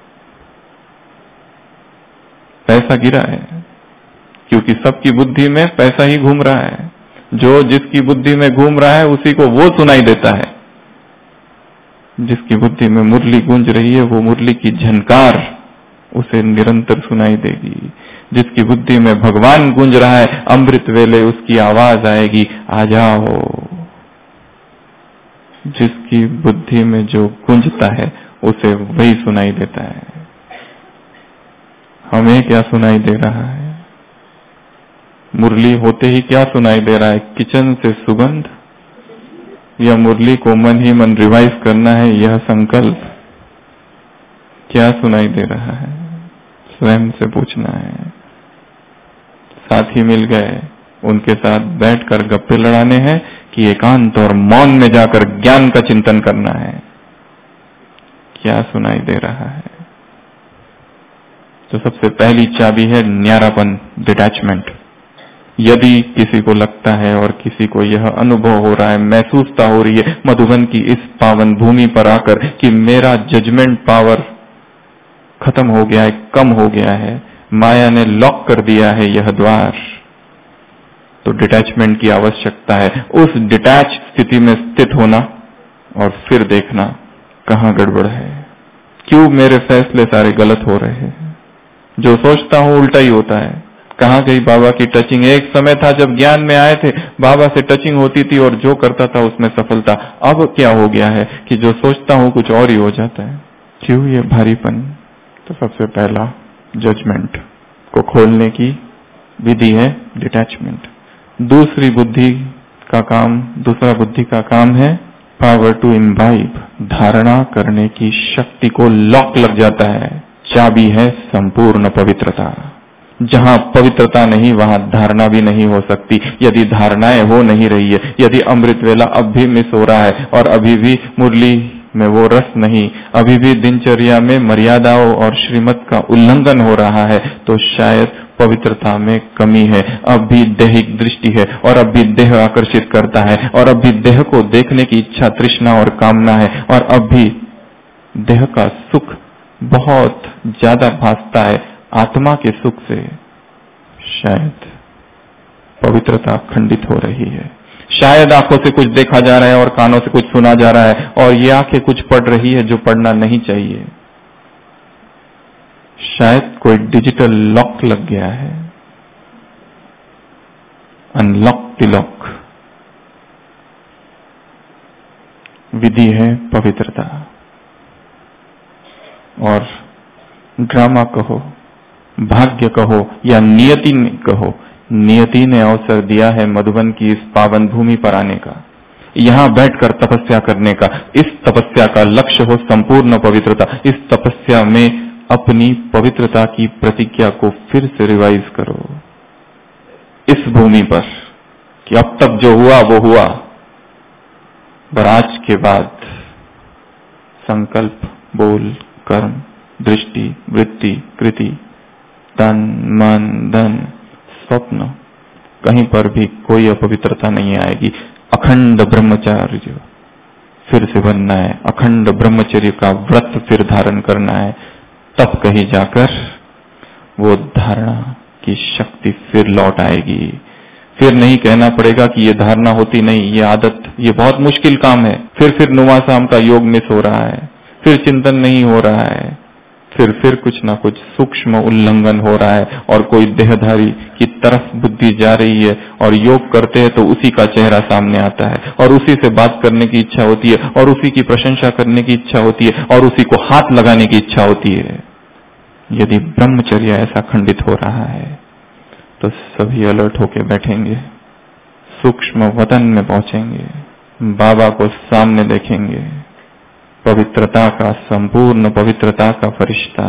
पैसा गिरा है। क्योंकि सबकी बुद्धि में पैसा ही घूम रहा है। जो जिसकी बुद्धि में घूम रहा है उसी को वो सुनाई देता है। जिसकी बुद्धि में मुरली गूंज रही है वो मुरली की झनकार उसे निरंतर सुनाई देगी। जिसकी बुद्धि में भगवान गूंज रहा है, अमृत वेले उसकी आवाज आएगी, आ जाओ। जिसकी बुद्धि में जो गूंजता है उसे वही सुनाई देता है। हमें क्या सुनाई दे रहा है? मुरली होते ही क्या सुनाई दे रहा है? किचन से सुगंध, या मुरली को मन ही मन रिवाइज करना है यह संकल्प? क्या सुनाई दे रहा है? स्वयं से पूछना है। साथी मिल गए, उनके साथ बैठकर गप्पे लड़ाने हैं कि एकांत और मौन में जाकर ज्ञान का चिंतन करना है? क्या सुनाई दे रहा है? तो सबसे पहली चाबी है न्यारापन, डिटैचमेंट। यदि किसी को लगता है और किसी को यह अनुभव हो रहा है, महसूसता हो रही है मधुबन की इस पावन भूमि पर आकर कि मेरा जजमेंट पावर खत्म हो गया है, कम हो गया है, माया ने लॉक कर दिया है यह द्वार, तो डिटैचमेंट की आवश्यकता है। उस डिटैच स्थिति में स्थित होना और फिर देखना कहां गड़बड़ है, क्यों मेरे फैसले सारे गलत हो रहे हैं, जो सोचता हूं उल्टा ही होता है। कहां गई बाबा की टचिंग? एक समय था जब ज्ञान में आए थे, बाबा से टचिंग होती थी और जो करता था उसमें सफलता। अब क्या हो गया है कि जो सोचता हूं कुछ और ही हो जाता है। क्यों ये भारीपन? तो सबसे पहला जजमेंट को खोलने की विधि है डिटैचमेंट। दूसरी बुद्धि का काम दूसरा बुद्धि का काम है पावर टू इम्बाइब, धारणा करने की शक्ति को लॉक लग जाता है। चाबी है संपूर्ण पवित्रता। जहां पवित्रता नहीं वहां धारणा भी नहीं हो सकती। यदि धारणाएं हो नहीं रही है, यदि अमृत वेला अब भी मिस हो रहा है और अभी भी मुरली में वो रस नहीं, अभी भी दिनचर्या में मर्यादाओं और श्रीमत का उल्लंघन हो रहा है, तो शायद पवित्रता में कमी है। अब भी दैहिक दृष्टि है और अब भी देह आकर्षित करता है और अब भी देह को देखने की इच्छा, तृष्णा और कामना है और अब भी देह का सुख बहुत ज्यादा भासता है आत्मा के सुख से। शायद पवित्रता खंडित हो रही है। शायद आंखों से कुछ देखा जा रहा है और कानों से कुछ सुना जा रहा है और ये आंखें कुछ पढ़ रही है जो पढ़ना नहीं चाहिए। शायद कोई डिजिटल लॉक लग गया है। Unlock the lock. विधि है पवित्रता। और ड्रामा कहो, भाग्य कहो या नियति कहो, नियति ने अवसर दिया है मधुबन की इस पावन भूमि पर आने का, यहां बैठकर तपस्या करने का। इस तपस्या का लक्ष्य हो संपूर्ण पवित्रता। इस तपस्या में अपनी पवित्रता की प्रतिज्ञा को फिर से रिवाइज करो इस भूमि पर कि अब तक जो हुआ वो हुआ, पर आज के बाद संकल्प, बोल, कर्म, दृष्टि, वृत्ति, कृति, तन, मन, धन, स्वप्न, कहीं पर भी कोई अपवित्रता नहीं आएगी। अखंड ब्रह्मचर्य फिर से बनना है, अखंड ब्रह्मचर्य का व्रत फिर धारण करना है, तब कहीं जाकर वो धारणा की शक्ति फिर लौट आएगी। फिर नहीं कहना पड़ेगा कि ये धारणा होती नहीं, ये आदत, ये बहुत मुश्किल काम है। फिर फिर नुमासाम का योग मिस हो रहा है, फिर चिंतन नहीं हो रहा है, फिर फिर कुछ ना कुछ सूक्ष्म उल्लंघन हो रहा है और कोई देहधारी की तरफ बुद्धि जा रही है और योग करते हैं तो उसी का चेहरा सामने आता है और उसी से बात करने की इच्छा होती है और उसी की प्रशंसा करने की इच्छा होती है और उसी को हाथ लगाने की इच्छा होती है। यदि ब्रह्मचर्य ऐसा खंडित हो रहा है तो सभी अलर्ट होके बैठेंगे, सूक्ष्म वतन में पहुंचेंगे, बाबा को सामने देखेंगे, पवित्रता का, संपूर्ण पवित्रता का फरिश्ता,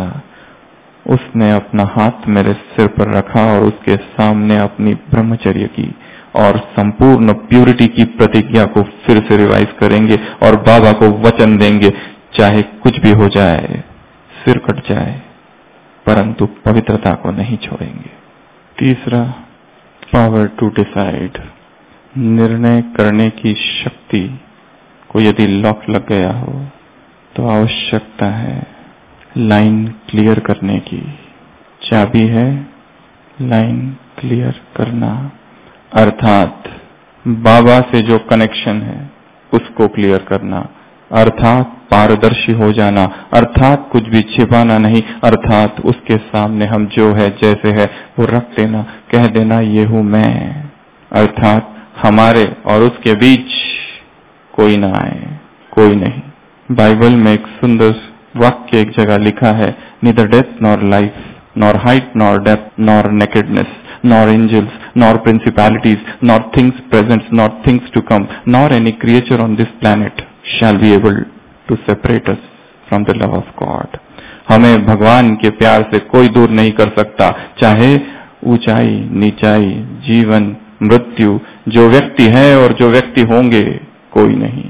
उसने अपना हाथ मेरे सिर पर रखा और उसके सामने अपनी ब्रह्मचर्य की और संपूर्ण प्यूरिटी की प्रतिज्ञा को फिर से रिवाइज करेंगे और बाबा को वचन देंगे, चाहे कुछ भी हो जाए, सिर कट जाए, परंतु पवित्रता को नहीं छोड़ेंगे। तीसरा, पावर टू डिसाइड, निर्णय करने की शक्ति को यदि लॉक लग गया हो तो आवश्यकता है लाइन क्लियर करने की। चाबी है लाइन क्लियर करना, अर्थात बाबा से जो कनेक्शन है उसको क्लियर करना, अर्थात पारदर्शी हो जाना, अर्थात कुछ भी छिपाना नहीं, अर्थात उसके सामने हम जो है जैसे है वो रख देना, कह देना ये हूं मैं, अर्थात हमारे और उसके बीच कोई ना आए, कोई नहीं। बाइबल में एक सुंदर वाक्य एक जगह लिखा है, neither death nor life, nor height nor depth, nor nakedness, nor angels, nor principalities, nor things present, nor things to come, nor any creature on this planet shall be able to separate us from the love of God. हमें भगवान के प्यार से कोई दूर नहीं कर सकता, चाहे ऊंचाई, नीचाई, जीवन, मृत्यु, जो व्यक्ति है और जो व्यक्ति होंगे, कोई नहीं।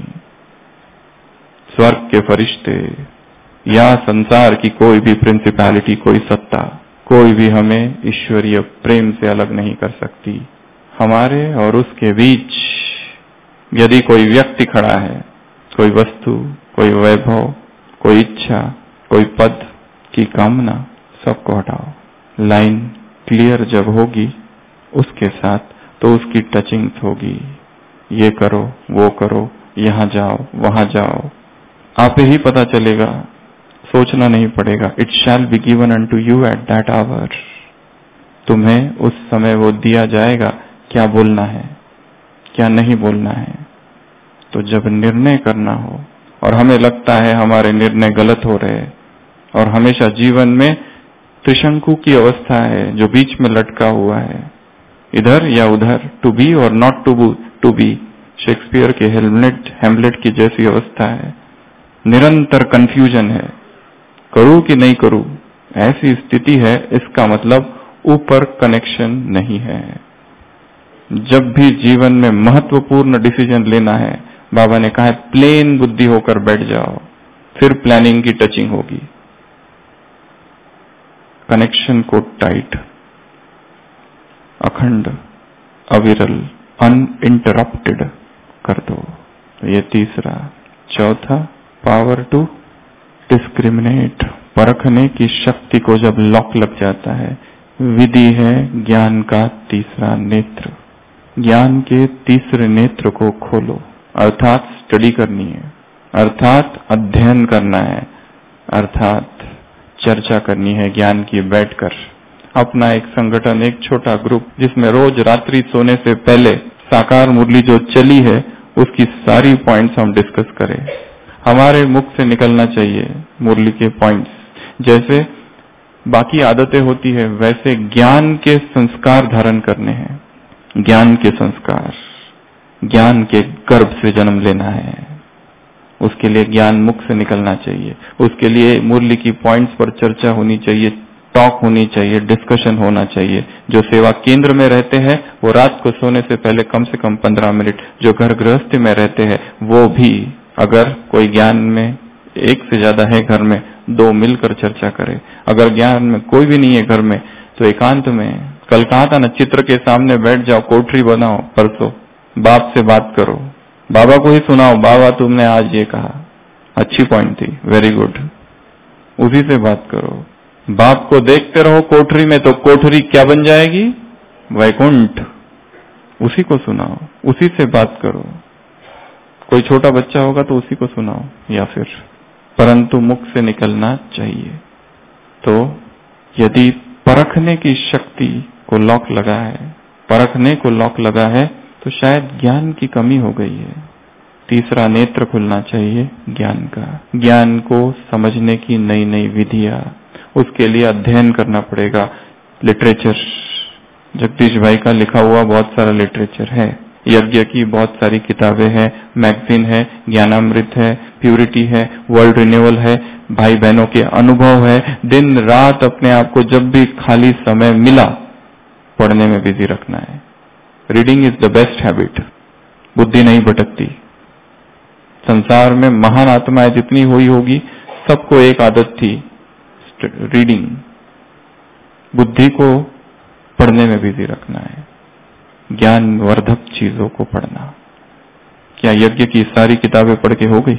स्वर्ग के फरिश्ते या संसार की कोई भी प्रिंसिपैलिटी, कोई सत्ता, कोई भी हमें ईश्वरीय प्रेम से अलग नहीं कर सकती। हमारे और उसके बीच यदि कोई व्यक्ति खड़ा है, कोई वस्तु, कोई वैभव, कोई इच्छा, कोई पद की कामना, सबको हटाओ। लाइन क्लियर जब होगी उसके साथ तो उसकी टचिंग्स होगी, ये करो, वो करो, यहाँ जाओ, वहां जाओ, आप ही पता चलेगा, सोचना नहीं पड़ेगा। It shall be given unto you at that hour, तुम्हें उस समय वो दिया जाएगा क्या बोलना है, क्या नहीं बोलना है। तो जब निर्णय करना हो और हमें लगता है हमारे निर्णय गलत हो रहे और हमेशा जीवन में त्रिशंकु की अवस्था है जो बीच में लटका हुआ है, इधर या उधर, टू बी और not to to be, Shakespeare के हेमलेट हेमलेट की जैसी अवस्था है, निरंतर कंफ्यूजन है, करूं कि नहीं करूं, ऐसी स्थिति है, इसका मतलब ऊपर कनेक्शन नहीं है। जब भी जीवन में महत्वपूर्ण डिसीजन लेना है, बाबा ने कहा है प्लेन बुद्धि होकर बैठ जाओ, फिर प्लानिंग की टचिंग होगी। कनेक्शन को टाइट, अखंड, अविरल, अनइंटरप्टेड कर दो। तो ये तीसरा। चौथा, पावर टू डिस्क्रिमिनेट, परखने की शक्ति को जब लॉक लग जाता है, विधि है ज्ञान का तीसरा नेत्र। ज्ञान के तीसरे नेत्र को खोलो, अर्थात स्टडी करनी है, अर्थात अध्ययन करना है, अर्थात चर्चा करनी है ज्ञान की बैठकर। अपना एक संगठन, एक छोटा ग्रुप जिसमें रोज रात्रि सोने से पहले साकार मुरली जो चली है उसकी सारी पॉइंट्स हम डिस्कस करें। हमारे मुख से निकलना चाहिए मुरली के पॉइंट्स। जैसे बाकी आदतें होती है वैसे ज्ञान के संस्कार धारण करने हैं, ज्ञान के संस्कार, ज्ञान के गर्भ से जन्म लेना है। उसके लिए ज्ञान मुख से निकलना चाहिए, उसके लिए मुरली की पॉइंट्स पर चर्चा होनी चाहिए, टॉक होनी चाहिए, डिस्कशन होना चाहिए। जो सेवा केंद्र में रहते हैं वो रात को सोने से पहले कम से कम पंद्रह मिनट, जो घर गृहस्थी में रहते हैं वो भी अगर कोई ज्ञान में एक से ज्यादा है घर में, दो मिलकर चर्चा करें। अगर ज्ञान में कोई भी नहीं है घर में तो एकांत में, कल कहा था ना, चित्र के सामने बैठ जाओ, कोठरी बनाओ, परसों बाप से बात करो, बाबा को ही सुनाओ, बाबा तुमने आज ये कहा, अच्छी पॉइंट थी, वेरी गुड, उसी से बात करो। बाप को देखते रहो कोठरी में तो कोठरी क्या बन जाएगी? वैकुंठ। उसी को सुनाओ, उसी से बात करो। कोई छोटा बच्चा होगा तो उसी को सुनाओ, या फिर परंतु मुख से निकलना चाहिए। तो यदि परखने की शक्ति को लॉक लगा है, परखने को लॉक लगा है, तो शायद ज्ञान की कमी हो गई है। तीसरा नेत्र खुलना चाहिए ज्ञान का, ज्ञान को समझने की नई नई विधियां, उसके लिए अध्ययन करना पड़ेगा। लिटरेचर, जगदीश भाई का लिखा हुआ बहुत सारा लिटरेचर है, यज्ञ की बहुत सारी किताबें हैं, मैगजीन है, ज्ञानामृत है, प्यूरिटी है, वर्ल्ड रिन्यूअल है, भाई बहनों के अनुभव है। दिन रात अपने आप को जब भी खाली समय मिला पढ़ने में बिजी रखना है। Reading is the best habit, बुद्धि नहीं भटकती। संसार में महान आत्माएं जितनी हुई होगी, सबको एक आदत थी, रीडिंग, बुद्धि को पढ़ने में बिजी रखना है, ज्ञान वर्धक चीजों को पढ़ना। क्या यज्ञ की सारी किताबें पढ़ के हो गई?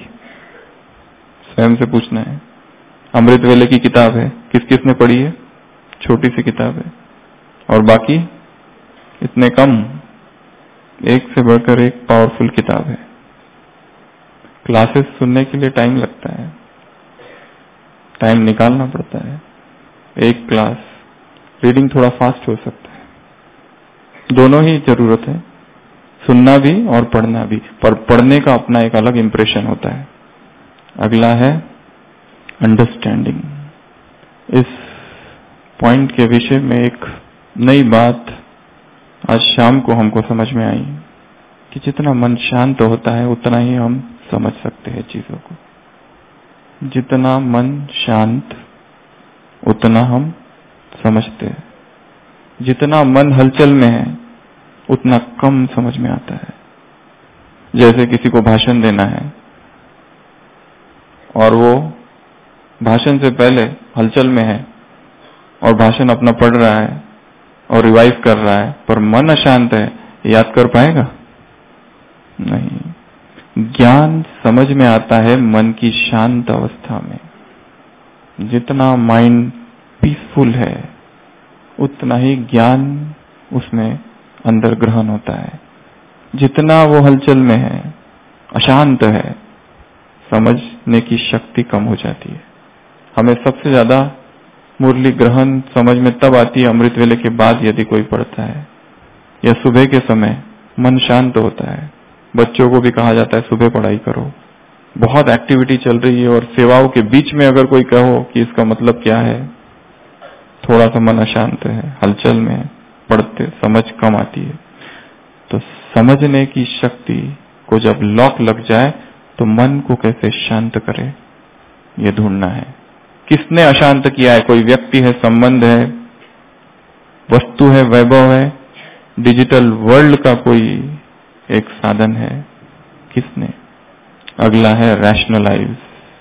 स्वयं से पूछना है। अमृत वेले की किताब है, किस किस ने पढ़ी है? छोटी सी किताब है, और बाकी इतने कम, एक से बढ़कर एक पावरफुल किताब है। क्लासेस सुनने के लिए टाइम लगता है, टाइम निकालना पड़ता है। एक क्लास, रीडिंग थोड़ा फास्ट हो सकता है, दोनों ही जरूरत है, सुनना भी और पढ़ना भी, पर पढ़ने का अपना एक अलग इंप्रेशन होता है। अगला है अंडरस्टैंडिंग। इस पॉइंट के विषय में एक नई बात आज शाम को हमको समझ में आई कि जितना मन शांत होता है उतना ही हम समझ सकते हैं चीजों को। जितना मन शांत उतना हम समझते हैं, जितना मन हलचल में है उतना कम समझ में आता है। जैसे किसी को भाषण देना है और वो भाषण से पहले हलचल में है और भाषण अपना पढ़ रहा है और रिवाइज कर रहा है, पर मन अशांत है, याद कर पाएगा? नहीं। ज्ञान समझ में आता है मन की शांत अवस्था में। जितना माइंड पीसफुल है उतना ही ज्ञान उसमें अंदर ग्रहण होता है। जितना वो हलचल में है, अशांत है, समझने की शक्ति कम हो जाती है। हमें सबसे ज्यादा मुरली ग्रहण समझ में तब आती है अमृत वेले के बाद, यदि कोई पढ़ता है, या सुबह के समय मन शांत होता है। बच्चों को भी कहा जाता है सुबह पढ़ाई करो, बहुत एक्टिविटी चल रही है और सेवाओं के बीच में अगर कोई कहो कि इसका मतलब क्या है, थोड़ा सा मन अशांत है, हलचल में, पढ़ते समझ कम आती है। तो समझने की शक्ति को जब लॉक लग जाए तो मन को कैसे शांत करे, ये ढूंढना है। किसने अशांत किया है? कोई व्यक्ति है, संबंध है, वस्तु है, वैभव है, डिजिटल वर्ल्ड का कोई एक साधन है, किसने? अगला है रैशनलाइज,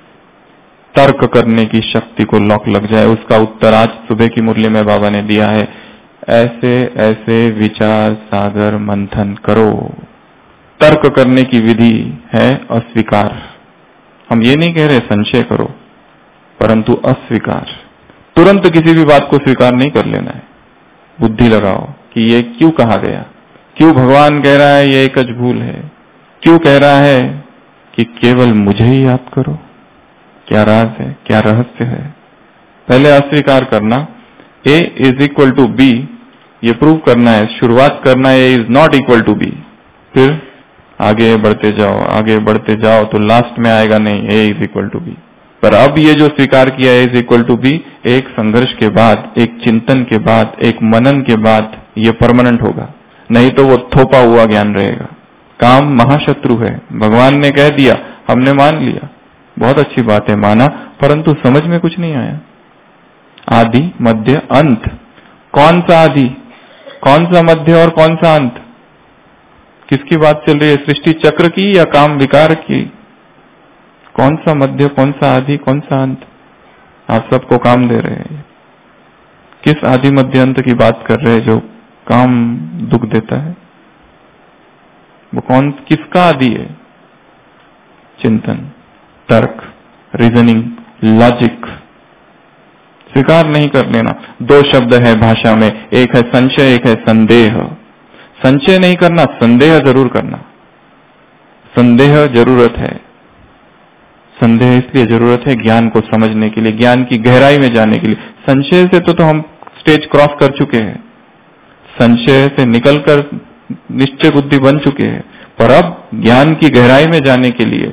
तर्क करने की शक्ति को लॉक लग जाए। उसका उत्तर आज सुबह की मुरली में बाबा ने दिया है, ऐसे ऐसे विचार सागर मंथन करो। तर्क करने की विधि है अस्वीकार। हम ये नहीं कह रहे संशय करो, परंतु अस्वीकार। तुरंत किसी भी बात को स्वीकार नहीं कर लेना है। बुद्धि लगाओ कि ये क्यों कहा गया, क्यों भगवान कह रहा है ये एकच भूल है, क्यों कह रहा है कि केवल मुझे ही याद करो, क्या राज है, क्या रहस्य है। पहले अस्वीकार करना, A is equal to B, ये प्रूव करना है, शुरुआत करना है A is not equal to B. फिर आगे बढ़ते जाओ, आगे बढ़ते जाओ तो लास्ट में आएगा नहीं A is equal to B. पर अब ये जो स्वीकार किया A is equal to B, एक संघर्ष के बाद, एक चिंतन के बाद, एक मनन के बाद ये परमानेंट होगा, नहीं तो वो थोपा हुआ ज्ञान रहेगा। काम महाशत्रु है। भगवान ने कह दिया, हमने मान लिया, बहुत अच्छी बात है, माना, परंतु समझ में कुछ नहीं आया। आदि मध्य अंत, कौन सा आदि, कौन सा मध्य और कौन सा अंत? किसकी बात चल रही है, सृष्टि चक्र की या काम विकार की? कौन सा मध्य, कौन सा आदि, कौन सा अंत? आप सबको काम दे रहे हैं। किस आदि मध्य अंत की बात कर रहे हैं जो काम दुख देता है? वो कौन, किसका आदि है? चिंतन, तर्क, रीजनिंग, लॉजिक स्वीकार नहीं कर लेना। दो शब्द है भाषा में, एक है संशय, एक है संदेह। संशय नहीं करना, संदेह जरूर करना। संदेह जरूरत है। संदेह इसलिए जरूरत है ज्ञान को समझने के लिए, ज्ञान की गहराई में जाने के लिए। संशय से तो, तो हम स्टेज क्रॉस कर चुके हैं, संशय से निकलकर निश्चय बुद्धि बन चुके हैं, पर अब ज्ञान की गहराई में जाने के लिए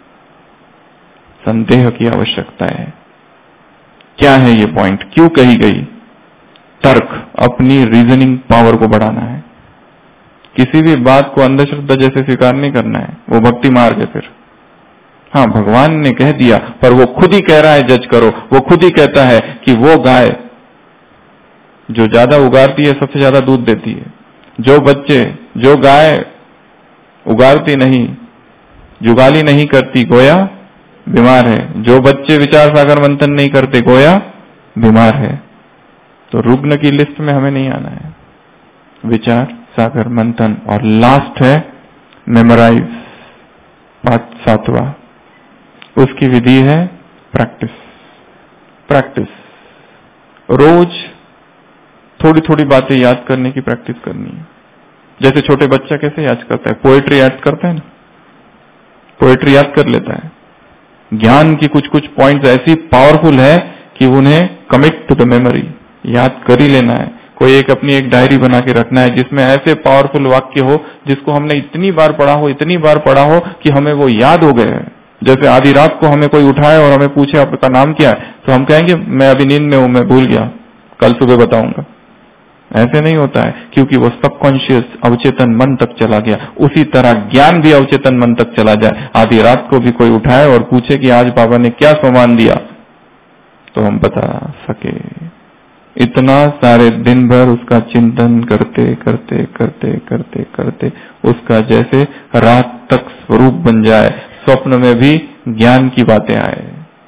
संदेह की आवश्यकता है। क्या है ये पॉइंट, क्यों कही गई? तर्क, अपनी रीजनिंग पावर को बढ़ाना है। किसी भी बात को अंधश्रद्धा जैसे स्वीकार नहीं करना है, वो भक्ति मार्ग है। फिर हाँ, भगवान ने कह दिया, पर वो खुद ही कह रहा है जज करो। वो खुद ही कहता है कि वो गाय जो ज्यादा उगारती है सबसे ज्यादा दूध देती है। जो बच्चे, जो गाय उगारती नहीं, जुगाली नहीं करती, गोया बीमार है। जो बच्चे विचार सागर मंथन नहीं करते, गोया बीमार है। तो रुग्ण की लिस्ट में हमें नहीं आना है। विचार सागर मंथन, और लास्ट है मेमोराइज, पांच सातवा। उसकी विधि है प्रैक्टिस। प्रैक्टिस, रोज थोड़ी थोड़ी बातें याद करने की प्रैक्टिस करनी है। जैसे छोटे बच्चा कैसे याद करता है, पोएट्री याद करता है ना, पोएट्री याद कर लेता है। ज्ञान की कुछ कुछ पॉइंट्स ऐसी पावरफुल है कि उन्हें कमिट टू द मेमोरी, याद कर ही लेना है। कोई एक अपनी एक डायरी बना के रखना है जिसमें ऐसे पावरफुल वाक्य हो जिसको हमने इतनी बार पढ़ा हो, इतनी बार पढ़ा हो कि हमें वो याद हो गए। जैसे आधी रात को हमें कोई उठाए और हमें पूछे आपका नाम क्या है, तो हम कहेंगे मैं अभी नींद में हूं, मैं भूल गया, कल सुबह बताऊंगा। ऐसे नहीं होता है, क्योंकि वो सबकॉन्शियस अवचेतन मन तक चला गया। उसी तरह ज्ञान भी अवचेतन मन तक चला जाए। आधी रात को भी कोई उठाए और पूछे कि आज बाबा ने क्या सम्मान दिया, तो हम बता सके। इतना सारे दिन भर उसका चिंतन करते करते करते करते करते उसका जैसे रात तक स्वरूप बन जाए, स्वप्न में भी ज्ञान की बातें आए।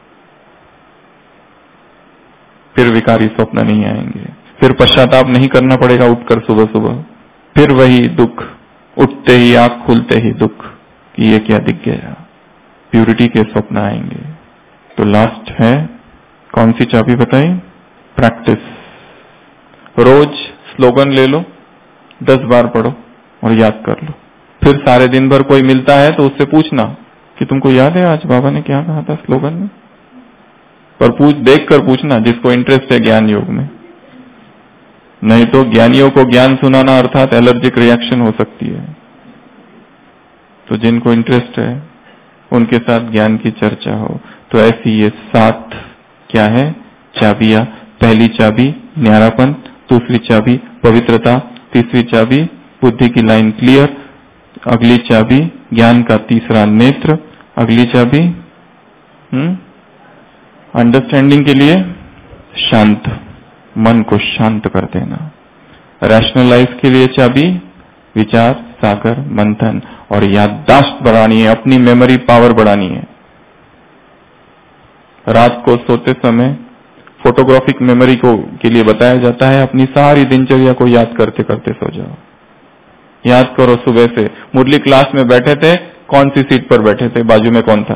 फिर विकारी स्वप्न नहीं आएंगे, फिर पश्चाताप नहीं करना पड़ेगा उठकर सुबह सुबह। फिर वही दुख, उठते ही आंख खुलते ही दुख कि ये क्या दिख गया। प्यूरिटी के स्वप्न आएंगे। तो लास्ट है कौन सी चाबी बताई? प्रैक्टिस। रोज स्लोगन ले लो, दस बार पढ़ो और याद कर लो। फिर सारे दिन भर कोई मिलता है तो उससे पूछना कि तुमको याद है आज बाबा ने क्या कहा था स्लोगन में? पर पूछ, देख कर पूछना जिसको इंटरेस्ट है ज्ञान योग में। नहीं तो ज्ञानियों को ज्ञान सुनाना अर्थात एलर्जिक रिएक्शन हो सकती है। तो जिनको इंटरेस्ट है उनके साथ ज्ञान की चर्चा हो। तो ऐसी ये सात क्या है चाबियां। पहली चाबी न्यारापन, दूसरी चाबी पवित्रता, तीसरी चाबी बुद्धि की लाइन क्लियर, अगली चाबी ज्ञान का तीसरा नेत्र, अगली चाबी हम्म अंडरस्टैंडिंग के लिए शांत, मन को शांत कर देना। रैशनलाइज के लिए चाबी विचार सागर मंथन, और याददाश्त बढ़ानी है, अपनी मेमोरी पावर बढ़ानी है। रात को सोते समय फोटोग्राफिक मेमोरी को के लिए बताया जाता है अपनी सारी दिनचर्या को याद करते करते सो जाओ। याद करो सुबह से मुरली क्लास में बैठे थे, कौन सी सीट पर बैठे थे, बाजू में कौन था,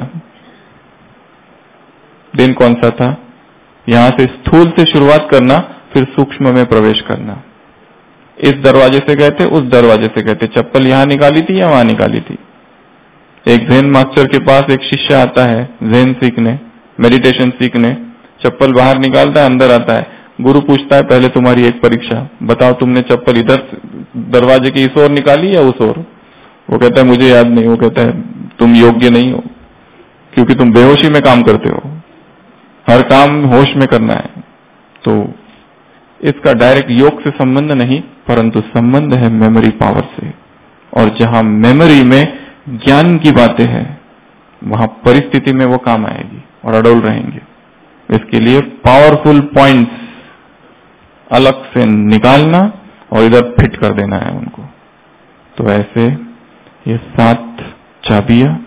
दिन कौन सा था। यहां से स्थूल से शुरुआत करना, फिर सूक्ष्म में प्रवेश करना। इस दरवाजे से गए थे, उस दरवाजे से गए थे, चप्पल यहां निकाली थी या वहां निकाली थी। एक ज़ेन मास्टर के पास एक शिष्य आता है ज़ेन सीखने, मेडिटेशन सीखने, चप्पल बाहर निकालता है, अंदर आता है। गुरु पूछता है पहले तुम्हारी एक परीक्षा, बताओ तुमने चप्पल इधर दरवाजे की इस ओर निकाली या उस ओर। वो कहता है मुझे याद नहीं। वो कहता है तुम योग्य नहीं हो, क्योंकि तुम बेहोशी में काम करते हो, हर काम होश में करना है। तो इसका डायरेक्ट योग से संबंध नहीं, परंतु संबंध है मेमोरी पावर से। और जहां मेमोरी में ज्ञान की बातें हैं, वहां परिस्थिति में वो काम आएगी और अडोल रहेंगे। इसके लिए पावरफुल पॉइंट्स अलग से निकालना और इधर फिट कर देना है उनको। तो ऐसे ये सात चाबियां।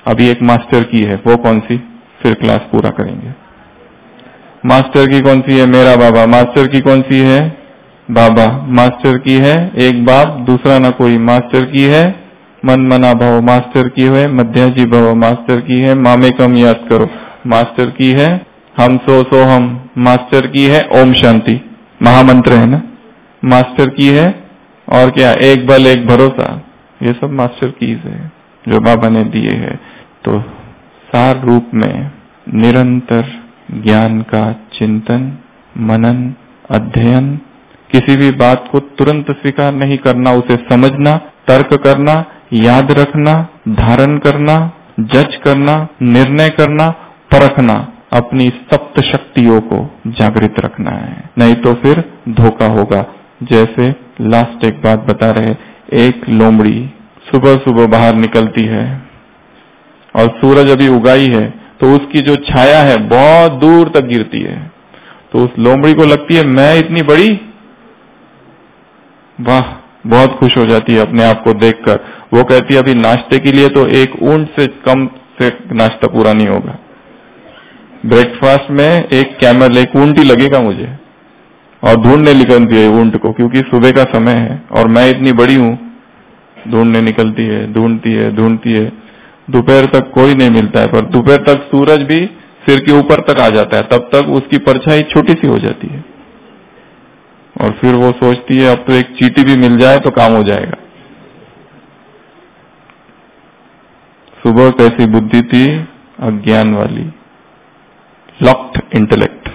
अभी एक मास्टर की है, वो कौन सी, फिर क्लास पूरा करेंगे। मास्टर की कौन सी है, मेरा बाबा। मास्टर की कौन सी है, बाबा। मास्टर की है एक बाप दूसरा ना कोई। मास्टर की है मन मना भव। मास्टर की है मध्याजी भव। मास्टर की है मामे कम याद करो। मास्टर की है हम सो सो हम। मास्टर की है ओम शांति, महामंत्र है ना। मास्टर की है और क्या, एक बल एक भरोसा। ये सब मास्टर कीज है जो बाबा ने दिए है। तो सार रूप में निरंतर ज्ञान का चिंतन, मनन, अध्ययन, किसी भी बात को तुरंत स्वीकार नहीं करना, उसे समझना, तर्क करना, याद रखना, धारण करना, जज करना, निर्णय करना, परखना, अपनी सप्त शक्तियों को जागृत रखना है, नहीं तो फिर धोखा होगा। जैसे लास्ट एक बात बता रहे, एक लोमड़ी सुबह सुबह बाहर निकलती है और सूरज अभी उगाई है तो उसकी जो छाया है बहुत दूर तक गिरती है। तो उस लोमड़ी को लगती है मैं इतनी बड़ी, वाह, बहुत खुश हो जाती है अपने आप को देखकर। वो कहती है अभी नाश्ते के लिए तो एक ऊंट से कम से नाश्ता पूरा नहीं होगा। ब्रेकफास्ट में एक कैमल, एक ऊंट ही लगेगा मुझे। और ढूंढने निकलती है ऊंट को, क्योंकि सुबह का समय है और मैं इतनी बड़ी हूं। ढूंढने निकलती है, ढूंढती है, ढूंढती है, दोपहर तक कोई नहीं मिलता है। पर दोपहर तक सूरज भी सिर के ऊपर तक आ जाता है, तब तक उसकी परछाई छोटी सी हो जाती है। और फिर वो सोचती है अब तो एक चींटी भी मिल जाए तो काम हो जाएगा। सुबह कैसी बुद्धि थी, अज्ञान वाली, लॉक्ड इंटेलेक्ट।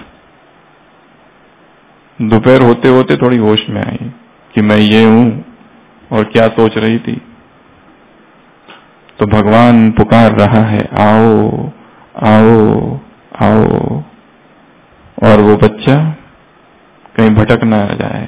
दोपहर होते होते थोड़ी होश में आई कि मैं ये हूं और क्या सोच रही थी। तो भगवान पुकार रहा है, आओ आओ आओ। और वो बच्चा कहीं भटक ना जाए।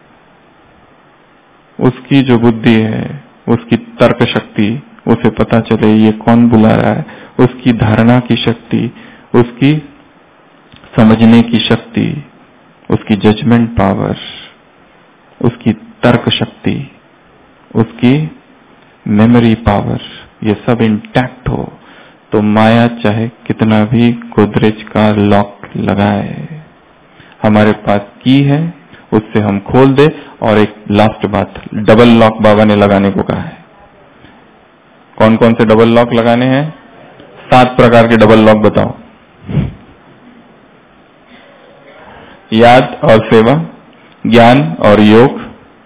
उसकी जो बुद्धि है, उसकी तर्क शक्ति, उसे पता चले ये कौन बुला रहा है। उसकी धारणा की शक्ति, उसकी समझने की शक्ति, उसकी जजमेंट पावर, उसकी तर्क शक्ति, उसकी मेमोरी पावर, ये सब इंटैक्ट हो तो माया चाहे कितना भी गोदरेज का लॉक लगाए, हमारे पास की है, उससे हम खोल दे। और एक लास्ट बात, डबल लॉक बाबा ने लगाने को कहा है। कौन कौन से डबल लॉक लगाने हैं? सात प्रकार के डबल लॉक बताओ। याद और सेवा, ज्ञान और योग,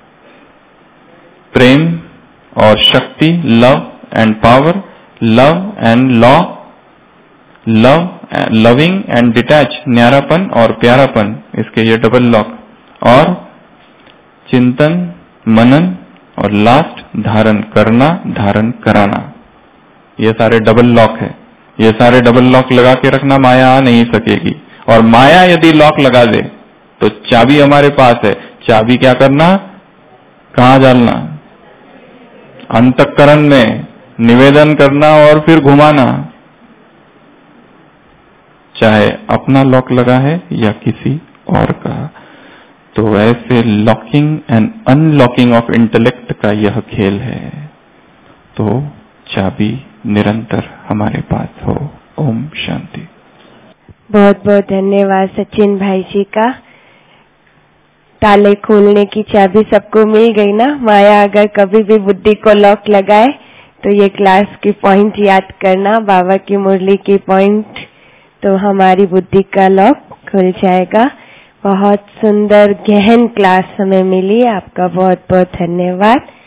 प्रेम और शक्ति, love and power, love and law, love loving and detach, न्यारापन और प्यारापन, इसके ये डबल लॉक। और चिंतन, मनन और लास्ट धारण करना, धारण कराना, ये सारे डबल लॉक है। ये सारे डबल लॉक लगा के रखना, माया आ नहीं सकेगी। और माया यदि लॉक लगा दे तो चाबी हमारे पास है। चाबी क्या करना, कहां डालना? अंतःकरण में निवेदन करना और फिर घुमाना। चाहे अपना लॉक लगा है या किसी और का। तो ऐसे locking and unlocking of intellect का यह खेल है। तो चाबी निरंतर हमारे पास हो। ओम शांति। बहुत बहुत धन्यवाद सचिन भाई जी का। ताले खोलने की चाबी सबको मिल गई ना। माया अगर कभी भी बुद्धि को लॉक लगाए तो ये क्लास की पॉइंट याद करना, बाबा की मुरली की पॉइंट, तो हमारी बुद्धि का लॉक खुल जाएगा। बहुत सुंदर गहन क्लास हमें मिली। आपका बहुत बहुत धन्यवाद।